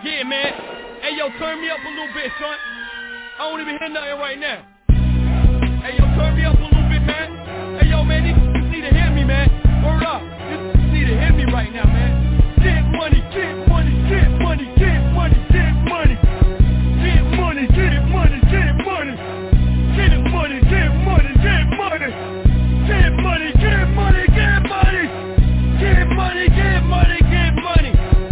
Speaker 22: Yeah, man. Hey, yo, turn me up a little bit, son. I don't even hear nothing right now. Hey, yo, turn me up a little bit, man. Hey, yo, man, these niggas need to hear me, man. Word up. These niggas need to hear me right now, man. Get money, get money, get money, get money, get money. Get money, get money, get money. Get money, get money, get money. Get money, get money, get money. Get money, get money, get money.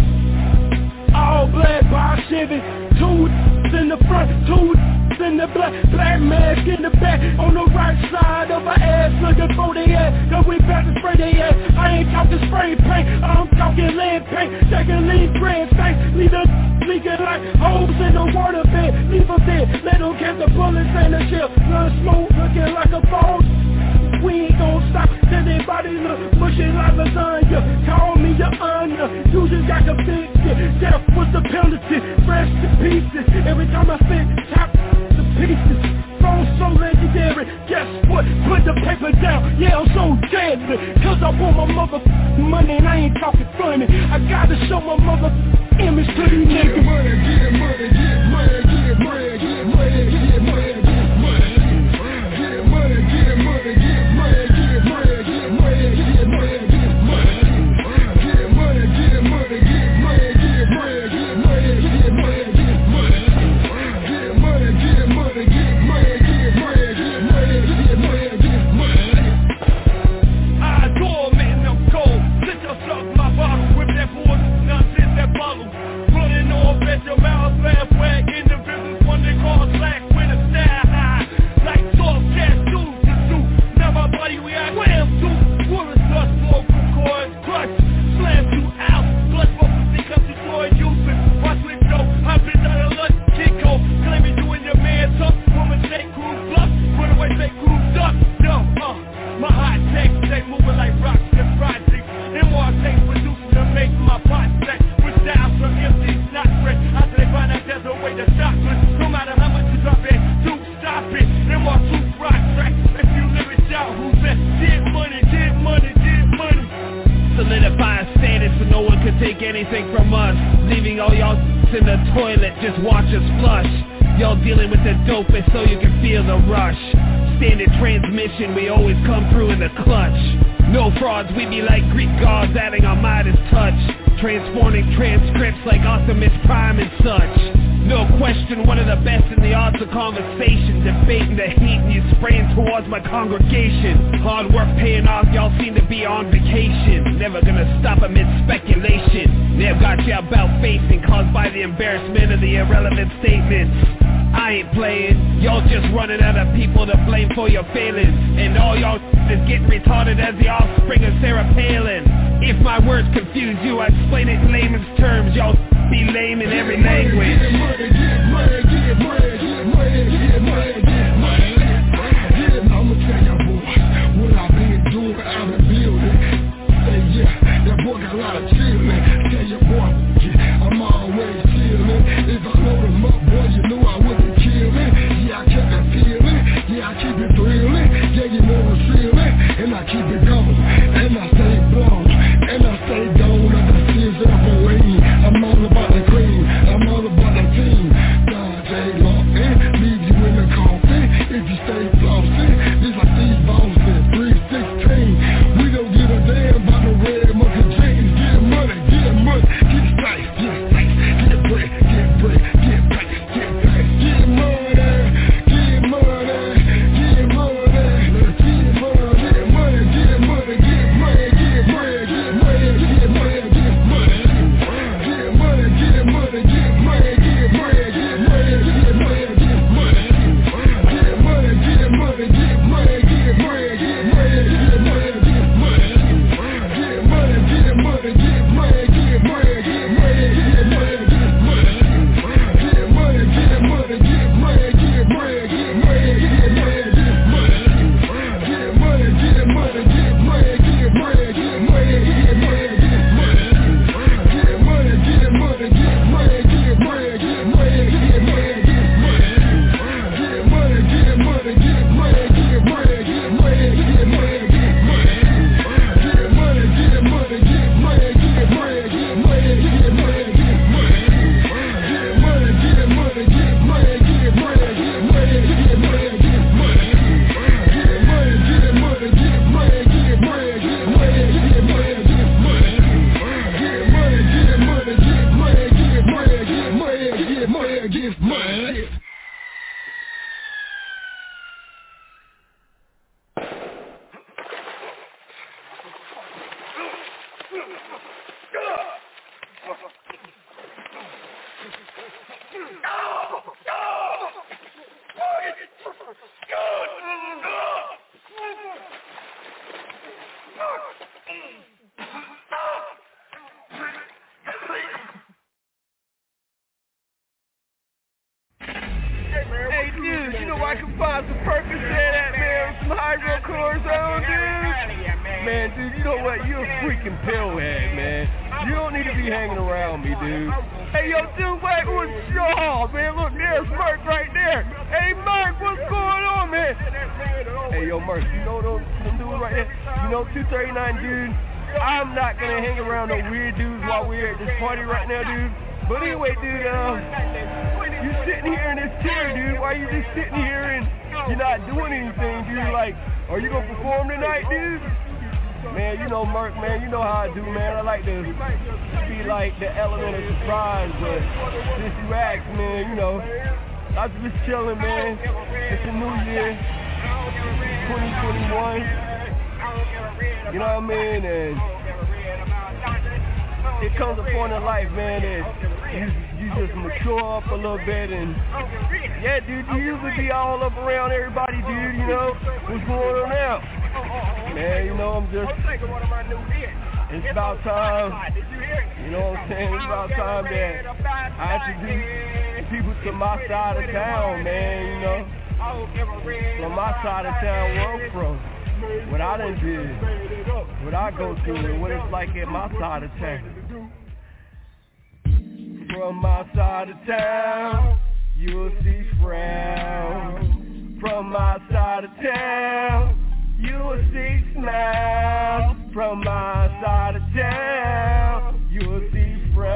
Speaker 9: All black by Chevy, two in the front, two in the black, black mask in the back, on the right side of her ass, looking for the ass, cause we about to spray the ass. I ain't talking spray paint, I'm talking lead paint, taking lead grand tank, leave the leaking like holes in the water bed, leave them dead, let them catch the bullets and the shell, run smoke looking like a phone. We ain't gon' stop till they body look mushy like lasagna. Call me your honor, you just got convicted. Death was the penalty, fresh to pieces. Every time I spit, top the pieces. Phone so legendary, guess what? Put the paper down, yeah I'm so deadly. Cause I want my mother money and I ain't talking funny. I gotta show my mother image to these niggas. Get money, get money, get money, get money, get money, get money, get money. Get money, get money, get I'm all about the cream, I'm all about the team. God
Speaker 11: some Percocet at, man, some hydrocortisone, dude. Man, dude, you know what? You're a freaking pillhead, man. You don't need to be hanging around me, dude. Hey, yo, dude, wait, what's y'all, man? Look, there's Merc right there. Hey, Merc, what's going on, man? Hey, yo, Merc, you know those some dudes right there? You know, two thirty-nine, dude. I'm not gonna hang around no weird dudes while we're at this party right now, dude. But anyway, dude, um, you sitting here in this chair, dude. Why you just sitting here and you're not doing anything, dude? Like, are you gonna perform tonight, dude? Man, you know, Merc, man, you know how I do, man. I like to be like the element of surprise, but since you asked, man, you know, I was just chilling, man. It's a new year, twenty twenty-one. You know what I mean? And it comes a point in life, man, that you, you just mature up a little bit. And yeah, dude, you usually be all up around everybody, dude. You know what's going on now? Man, you know, I'm just, it's about time, you know what I'm saying, it's about time that I introduce people to my side of town, man, you know, from my side of town where I'm from, what I done did, what I go through, and what it's like at my side of town. From my side of town, you'll see frown. From my side of town, you will see smiles. From my side of town, you will see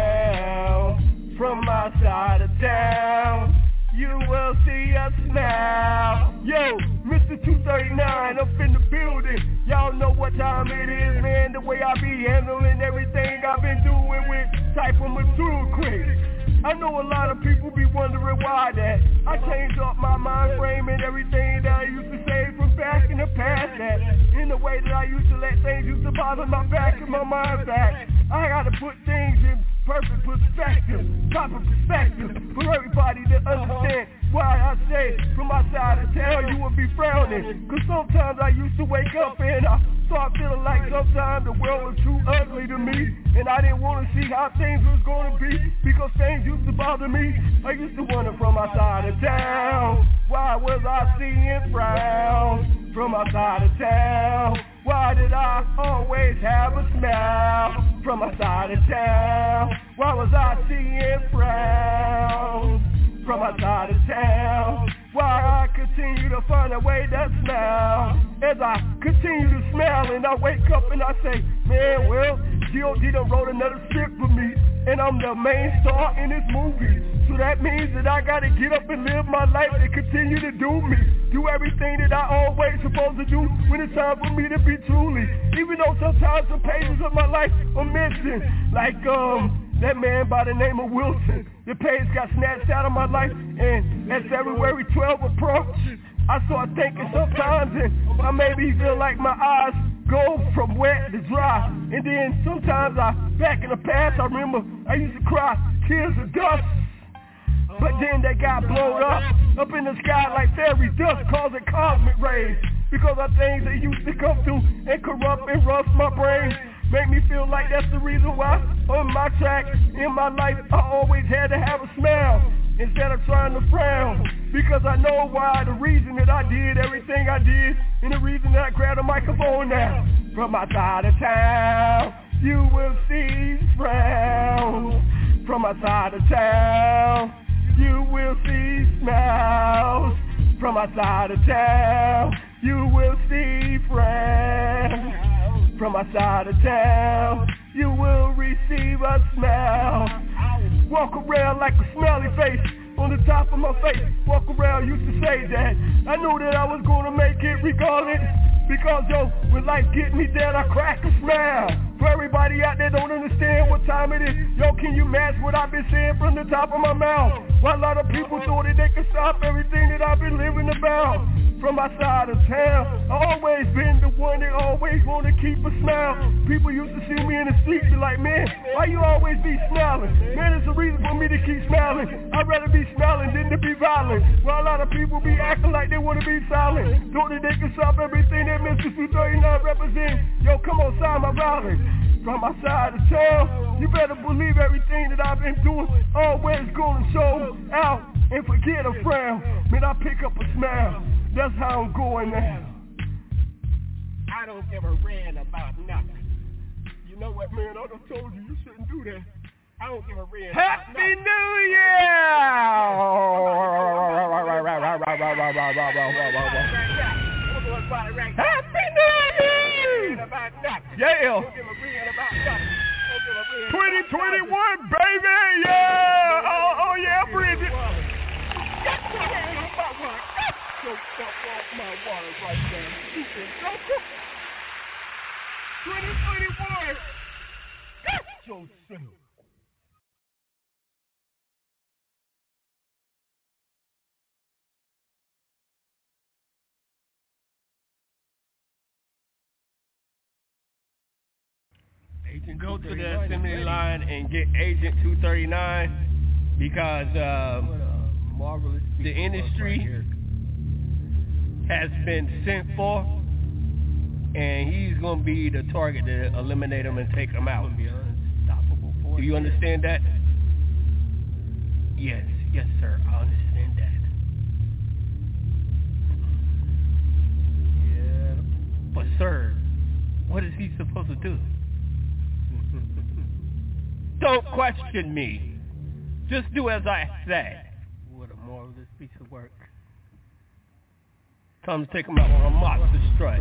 Speaker 11: frown. From my side of town, you will see a smile. Yo, Mister two thirty-nine up in the building. Y'all know what time it is, man. The way I be handling everything I've been doing with type of mature quick. I know a lot of people be wondering why that I changed up my mind frame and everything that I used to say from back in the past, that in the way that I used to let things used to bother my back and my mind back. I gotta put things in perfect perspective, proper perspective for everybody to understand why I say from my side of town you will be frowning. Cause sometimes I used to wake up and I start feeling like sometimes the world was too ugly to me, and I didn't want to see how things was going to be because things used to bother me. I used to wonder from my side of town, why was I seeing frown? From my side of town, why did I always have a smile? From my side of town, why was I seeing frown? From my side of town, why I continue to find a way to smile. As I continue to smile and I wake up and I say, man, well, G O D done wrote another script for me, and I'm the main star in this movie. So that means that I gotta get up and live my life and continue to do me. Do everything that I always supposed to do when it's time for me to be truly. Even though sometimes some pages of my life are missing. Like um that man by the name of Wilson. The page got snatched out of my life, and as February twelfth approached, I started thinking sometimes, and I maybe feel like my eyes go from wet to dry. And then sometimes I, back in the past, I remember I used to cry tears of dust. But then they got blown up, up in the sky like fairy dust, causing cosmic rays. Because of things that used to come through and corrupt and rust my brain. Make me feel like that's the reason why on my track, in my life, I always had to have a smile instead of trying to frown. Because I know why, the reason that I did everything I did, and the reason that I grabbed a microphone now. From my side of town, you will see frown. From my side of town, you will see smiles. From my side of town, you will see frown. From my side of town, you will receive a smile. Walk around like a smiley face on the top of my face. Walk around, used to say that I knew that I was gonna make it regardless. Because yo, when life get me down, I crack a smile. For everybody out there don't understand what time it is, yo, can you match what I've been saying from the top of my mouth? Why a lot of people thought that they could stop everything that I've been living about. From my side of town, I always been the one that always want to keep a smile. People used to see me in the street, be like, man, why you always be smiling? Man, it's a reason for me to keep smiling. I'd rather be smiling than to be violent. While a lot of people be acting like they want to be silent, thought that they could stop everything that Mister two thirty-nine represents. Yo, come on, sign my routing. From my side of town, you better believe everything that I've been doing always gonna show out.
Speaker 9: and forget a frown. Man, I pick up a smile. That's how I'm going now.
Speaker 11: I don't give a ran about nothing. You know what, man? I done told you you shouldn't do that. I don't give a ran about
Speaker 9: Happy
Speaker 11: nothing.
Speaker 9: New Year! Happy New Year! Yeah! twenty twenty-one, baby! Yeah! Oh, oh yeah, Bridget!
Speaker 11: twenty twenty-one! So soon.
Speaker 9: Agent
Speaker 11: Go to the assembly line and get Agent two thirty-nine because um, the industry has been sent for, and he's going to be the target to eliminate him and take him out. Do you understand that? Yes, yes, sir. I understand that. Yeah. But, sir, what is he supposed to do? Don't question me. Just do as I say. What a marvelous piece of work. Come take him out on a monster strut.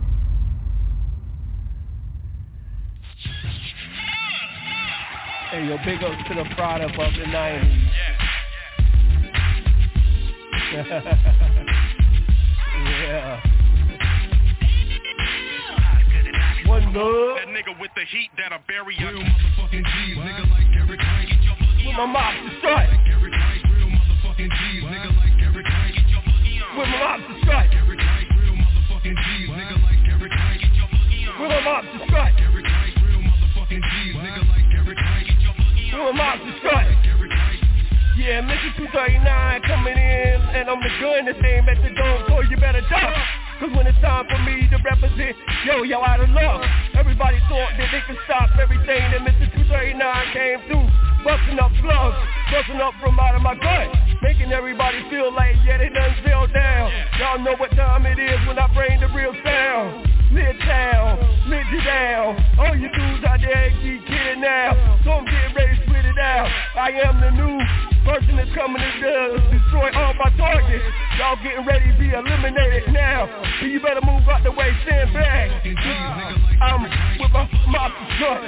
Speaker 11: Hey, yo, big ups to the product of the nineties. Yeah. One love.
Speaker 1: That nigga with the heat that'll bury you. Real motherfucking G's, nigga like Eric Knight.
Speaker 11: With my monster strut.
Speaker 1: Real motherfucking G's, nigga like Eric Knight.
Speaker 11: With my monster strut.
Speaker 1: Real motherfucking G's, nigga like Eric Knight.
Speaker 11: With my monster strut.
Speaker 1: Real motherfucking G's, nigga like Eric Knight.
Speaker 11: With my monster strut. Yeah, Mister two thirty-nine coming in, and I'm the gun that's aimed at the dome, so you better duck. Cause when it's time for me to represent, yo, yo, out of luck. Everybody thought that they could stop everything that Mister two thirty-nine came through. Busting up slugs, busting up from out of my gut. Making everybody feel like, yeah, they done fell down. Y'all know what time it is when I bring the real sound. Midtown, mid you down. All you dudes out there keep kidding now. So I'm getting ready to split it out. I am the new person that's coming to uh, destroy all my targets. Y'all getting ready to be eliminated now. So you better move out the way, stand back. I'm with my monster strut.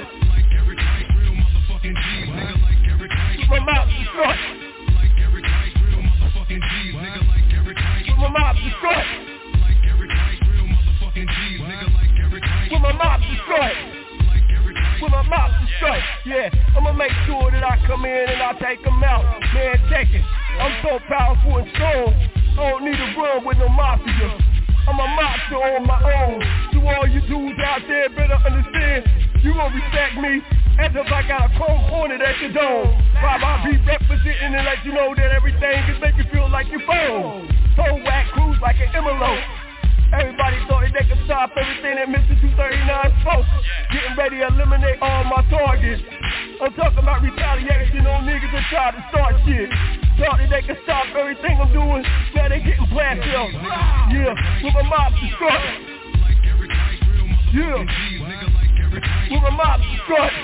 Speaker 11: With my monster strut. With my monster strut. With my monster strut. With my monster strut. Yeah, I'ma make sure that I come in and I take them out. Man, check it. I'm so powerful and strong. I don't need to run with no mafia. I'm a monster on my own. To all you dudes out there better understand, you gon' respect me as if I got a chrome pointed at your dome. While I be representing and let you know that everything can make you feel like your phone. Toe whack cruise like an envelope. Everybody thought that they could stop everything that Mister two thirty-nine spoke. Getting ready to eliminate all my targets. I'm talking about retaliation on niggas that try to start shit. Thought that they could stop everything I'm doing. Now they getting blasted up. Yeah, with my monster strut. Yeah, with my monster strut.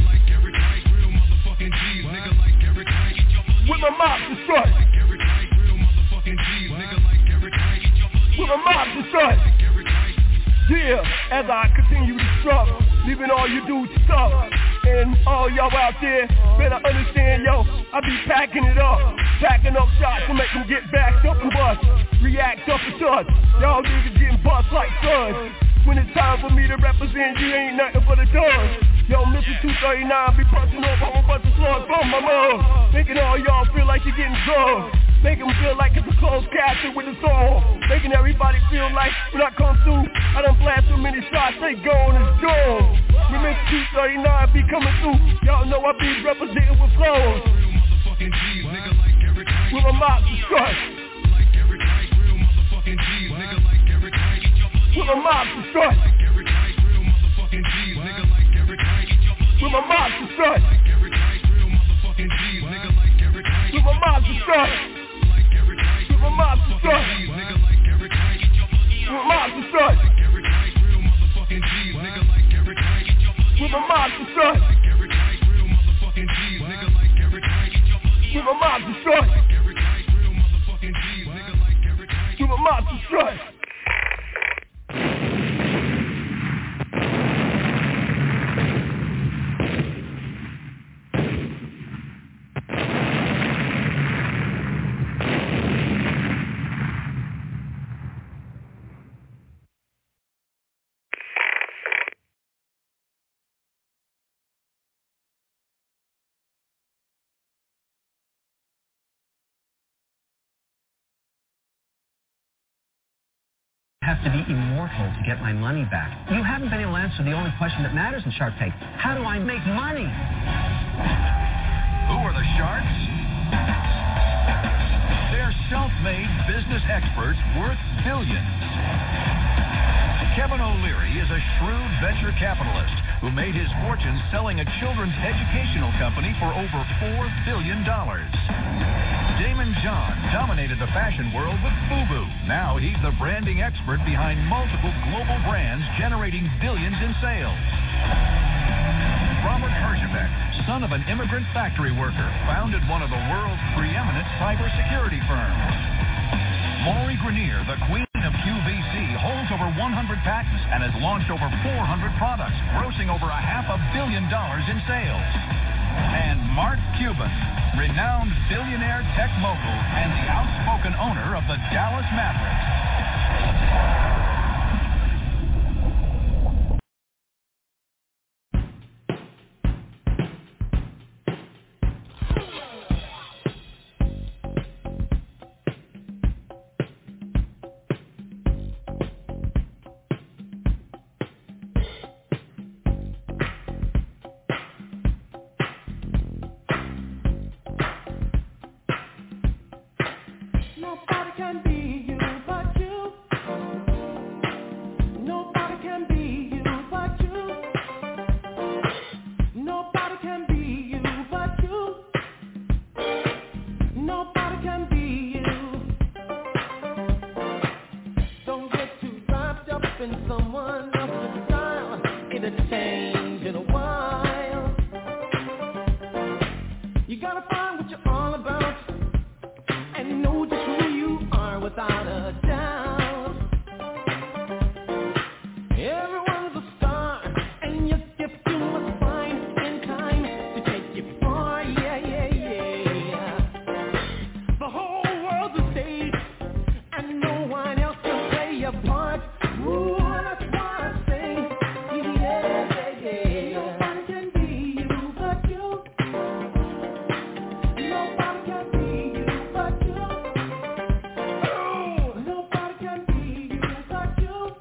Speaker 11: With my monster strut. With my monster strut. Yeah, as I continue to struggle, leaving all you dudes stuck. And all y'all out there better understand, yo, I be packing it up. Packing up shots to make them get backed up and bust. React up and touch. Y'all niggas getting bust like suns. When it's time for me to represent, you ain't nothing but a dog. Yo, Mister two thirty-nine be punching over a whole bunch of slugs from my mom. Making all y'all feel like you're getting drugged. Making them feel like it's a closed casket with a song. Making everybody feel like when I come through, I done blast so many shots, they gone and gone. When Mister two thirty-nine be coming through, y'all know I be representing with flows. With my monster strut. With my monster strut. With my monster strut. With my monster strut.
Speaker 9: motherfucking G's, nigga like Eric Knight.
Speaker 11: With my monster shot.
Speaker 9: Like Eric Knight, real motherfucking G's, nigga like Eric Knight.
Speaker 11: With my monster shot.
Speaker 9: Like Eric Knight, real motherfucking G's, nigga like Eric Knight.
Speaker 11: With my monster shot.
Speaker 14: Have to be immortal to get my money back. You haven't been able to answer the only question that matters in Shark Tank. How do I make money?
Speaker 16: Who are the sharks? They're self-made business experts worth billions. Kevin O'Leary is a shrewd venture capitalist who made his fortune selling a children's educational company for over four billion dollars. Damon John dominated the fashion world with FUBU. Now he's the branding expert behind multiple global brands generating billions in sales. Robert Herjavec, son of an immigrant factory worker, founded one of the world's preeminent cybersecurity firms. Maury Grenier, the queen of Q V C, holds over one hundred patents and has launched over four hundred products, grossing over a half a billion dollars in sales. And Mark Cuban, renowned billionaire tech mogul and the outspoken owner of the Dallas Mavericks.
Speaker 9: Nobody can be you but you. Nobody can be you but you. Nobody can be you but you. Nobody can be you. Don't get too wrapped up in someone else's style. It'll change in a while. You gotta find what you're all about and know just who you are without a doubt. Everyone's a star, and your gift you must find in time to take you far, yeah, yeah, yeah. The whole world's a stage, and no one else can play your part. Ooh, that's why I sing, yeah, yeah, yeah. Nobody can be you but you. Nobody can be you but you. Oh, nobody can be you but you.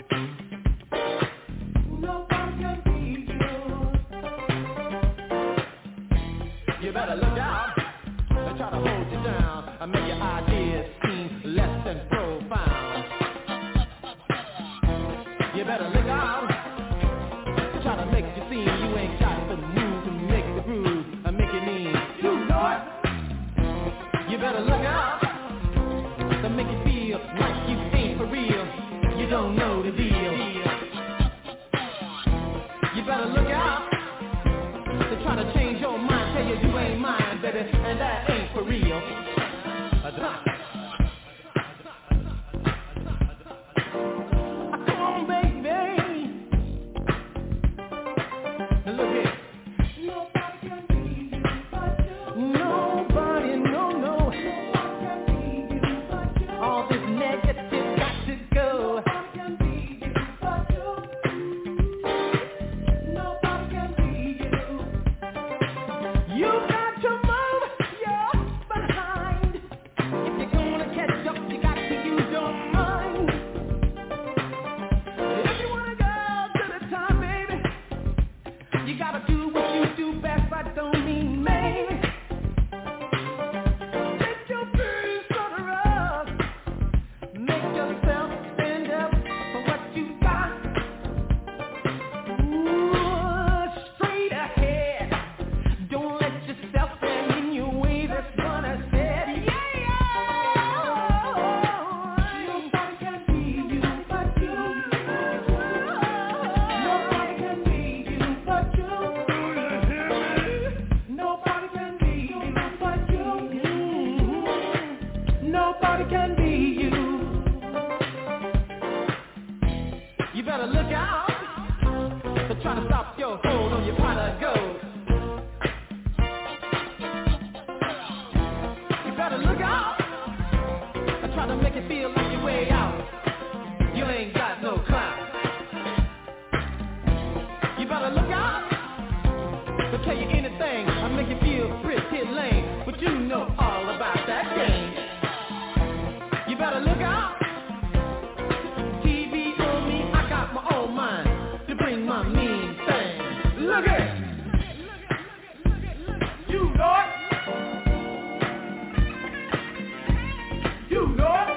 Speaker 9: Nobody can be you. You better look out and try to hold you down and make your ideas seem less than profound. You better look out to try to make you seem you ain't got the move to make the groove and make it mean you know it. You better look out to make you feel like you ain't for real. You don't know the deal. You better look out to try to change your mind, tell you you ain't mine, baby, and that ain't for real. Uh, Come on, baby. Look here. Nobody can be you but you. Nobody, no, no. Nobody can be you but you. All this negative got to go. Nobody can be you
Speaker 5: You better look out. They're trying to stop your hold on your pot of gold. You better look out. They're trying to make it feel like your way out. You ain't got no clout. You better look out. They'll tell you anything. I'll make you feel pretty lame. But you know all about that game. You better look out. T V on me, I got my own mind to bring my mean thing. Look at it. You know it. You know it.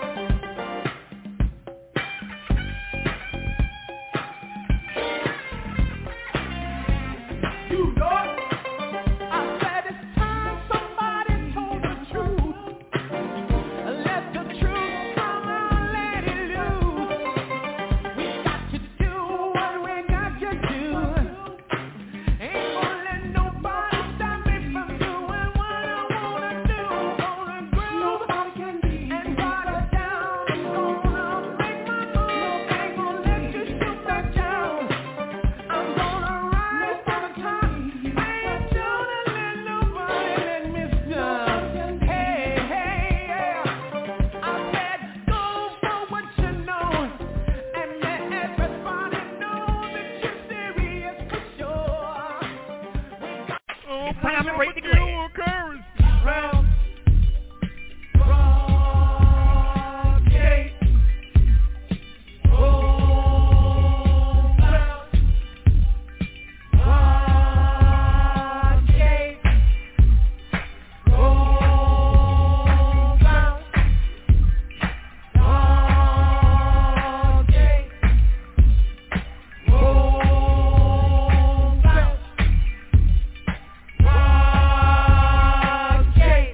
Speaker 5: You know it. I said it's time somebody told the truth. Let the truth come out, let it loose. We got to do what we got to do. Ain't gonna let nobody stop me from doing what I wanna do. Gonna groove and ride it down. Gonna make my move. Ain't gonna let you shoot back down. I'm gonna rise to the top. I ain't gonna let nobody let me stop. Hey, hey, yeah. I said go for what you know and let everybody know that you're serious for sure.
Speaker 22: Oh, time to break the glass.
Speaker 5: Round Broadgate. Oh, round Broadgate. Oh, round Broadgate. Oh, round Broadgate.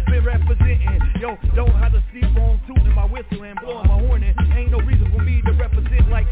Speaker 5: Yo, don't have to sleep on tooting my whistle and blowing my horn. Ain't no reason for me to represent.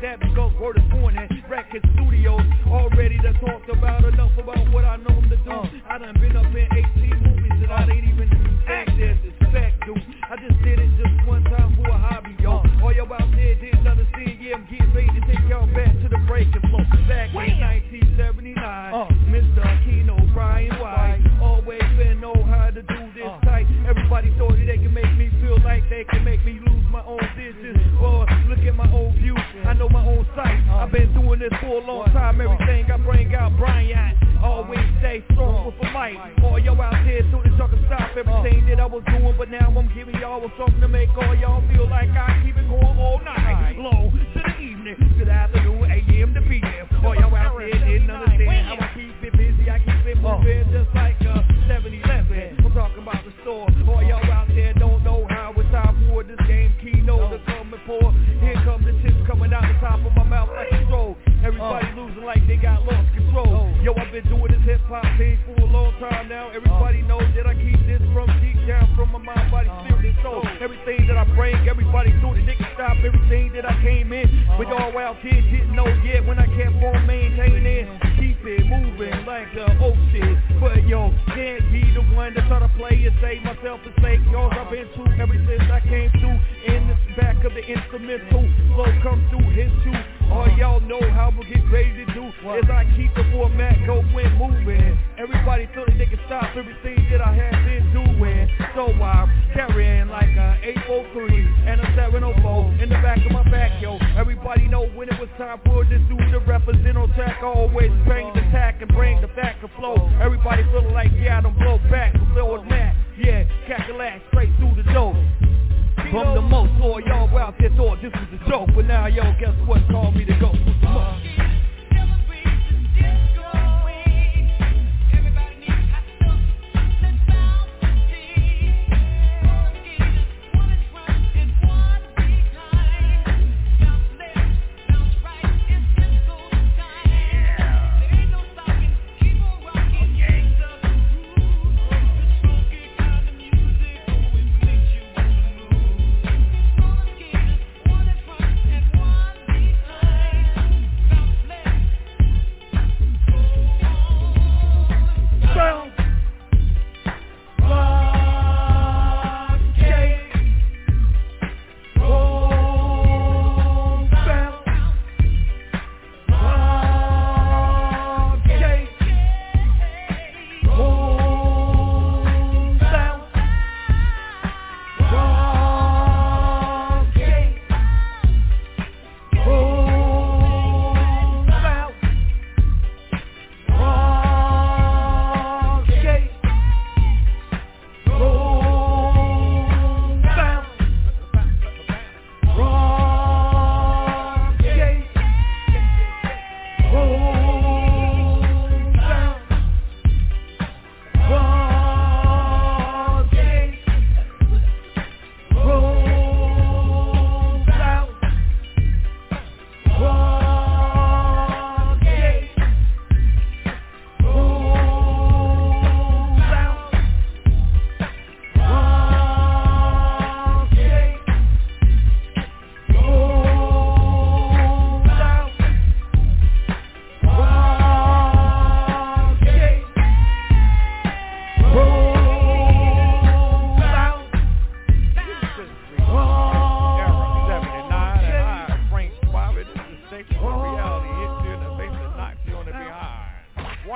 Speaker 6: that because word is born in record studios. Already done talked about enough about what I know to do. Uh. I done been up in eighteen movies that I ain't even think there's respect, dude. I just did it just one time for a hobby, yo. Uh. All y'all out there didn't understand, yeah, I'm getting ready to take y'all back to the breaking flow. Back in nineteen seventy-nine, uh. Mister Keno, Brian White, always been know how to do this uh. tight. Everybody thought that they can make me feel like they can make me lose my own vision or look at my own view. I know my own sight. Uh. I've been doing this for a long time. Everything I bring out, Brian. Always stay strong with a mic. All y'all out there so that y'all can stop everything that I was doing, but now I'm giving y'all something to make all y'all feel like I keep it going all night long to the evening, good afternoon, A M to P M. All y'all out there didn't understand how I keep it busy. I keep it moving just like a seven eleven. I'm talking about the store. All y'all out there don't know how it's time for this game. Keno to come and pour. Here come the chips coming out the top of my mouth like a stroke. Everybody losing like they got lost control. Yo, I've been doing this hip hop thing for a long time now. Everybody knows that I keep this from deep down from my mind, body, spirit, and soul. Everything that I bring, everybody thought that they could stop everything that I came in. But y'all out here didn't know yet when I kept on maintaining. Keep it moving like the old shit. But yo, can't be the one to try to play and say myself is fake. Y'all I've been to ever since I came through in the back of the instrumental. Flow come through, hit you. All y'all know how we get ready to do as I keep the format going moving. Everybody thought that they could stop everything that I have been doing. So I'm carrying like a eight oh three and a seven oh four in the back of my back, yo. Everybody know when it was time for this dude to represent on track. I always bring the tack and bring the back and flow. Everybody feeling like, yeah, I don't blow back and flow on that. Yeah, calculate straight through the door. From the most, all y'all out there thought this was a joke, but now, yo, guess what? Call me to go through the most.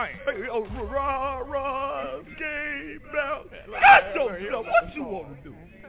Speaker 6: Rah, rah, game out. I don't know what you want to do.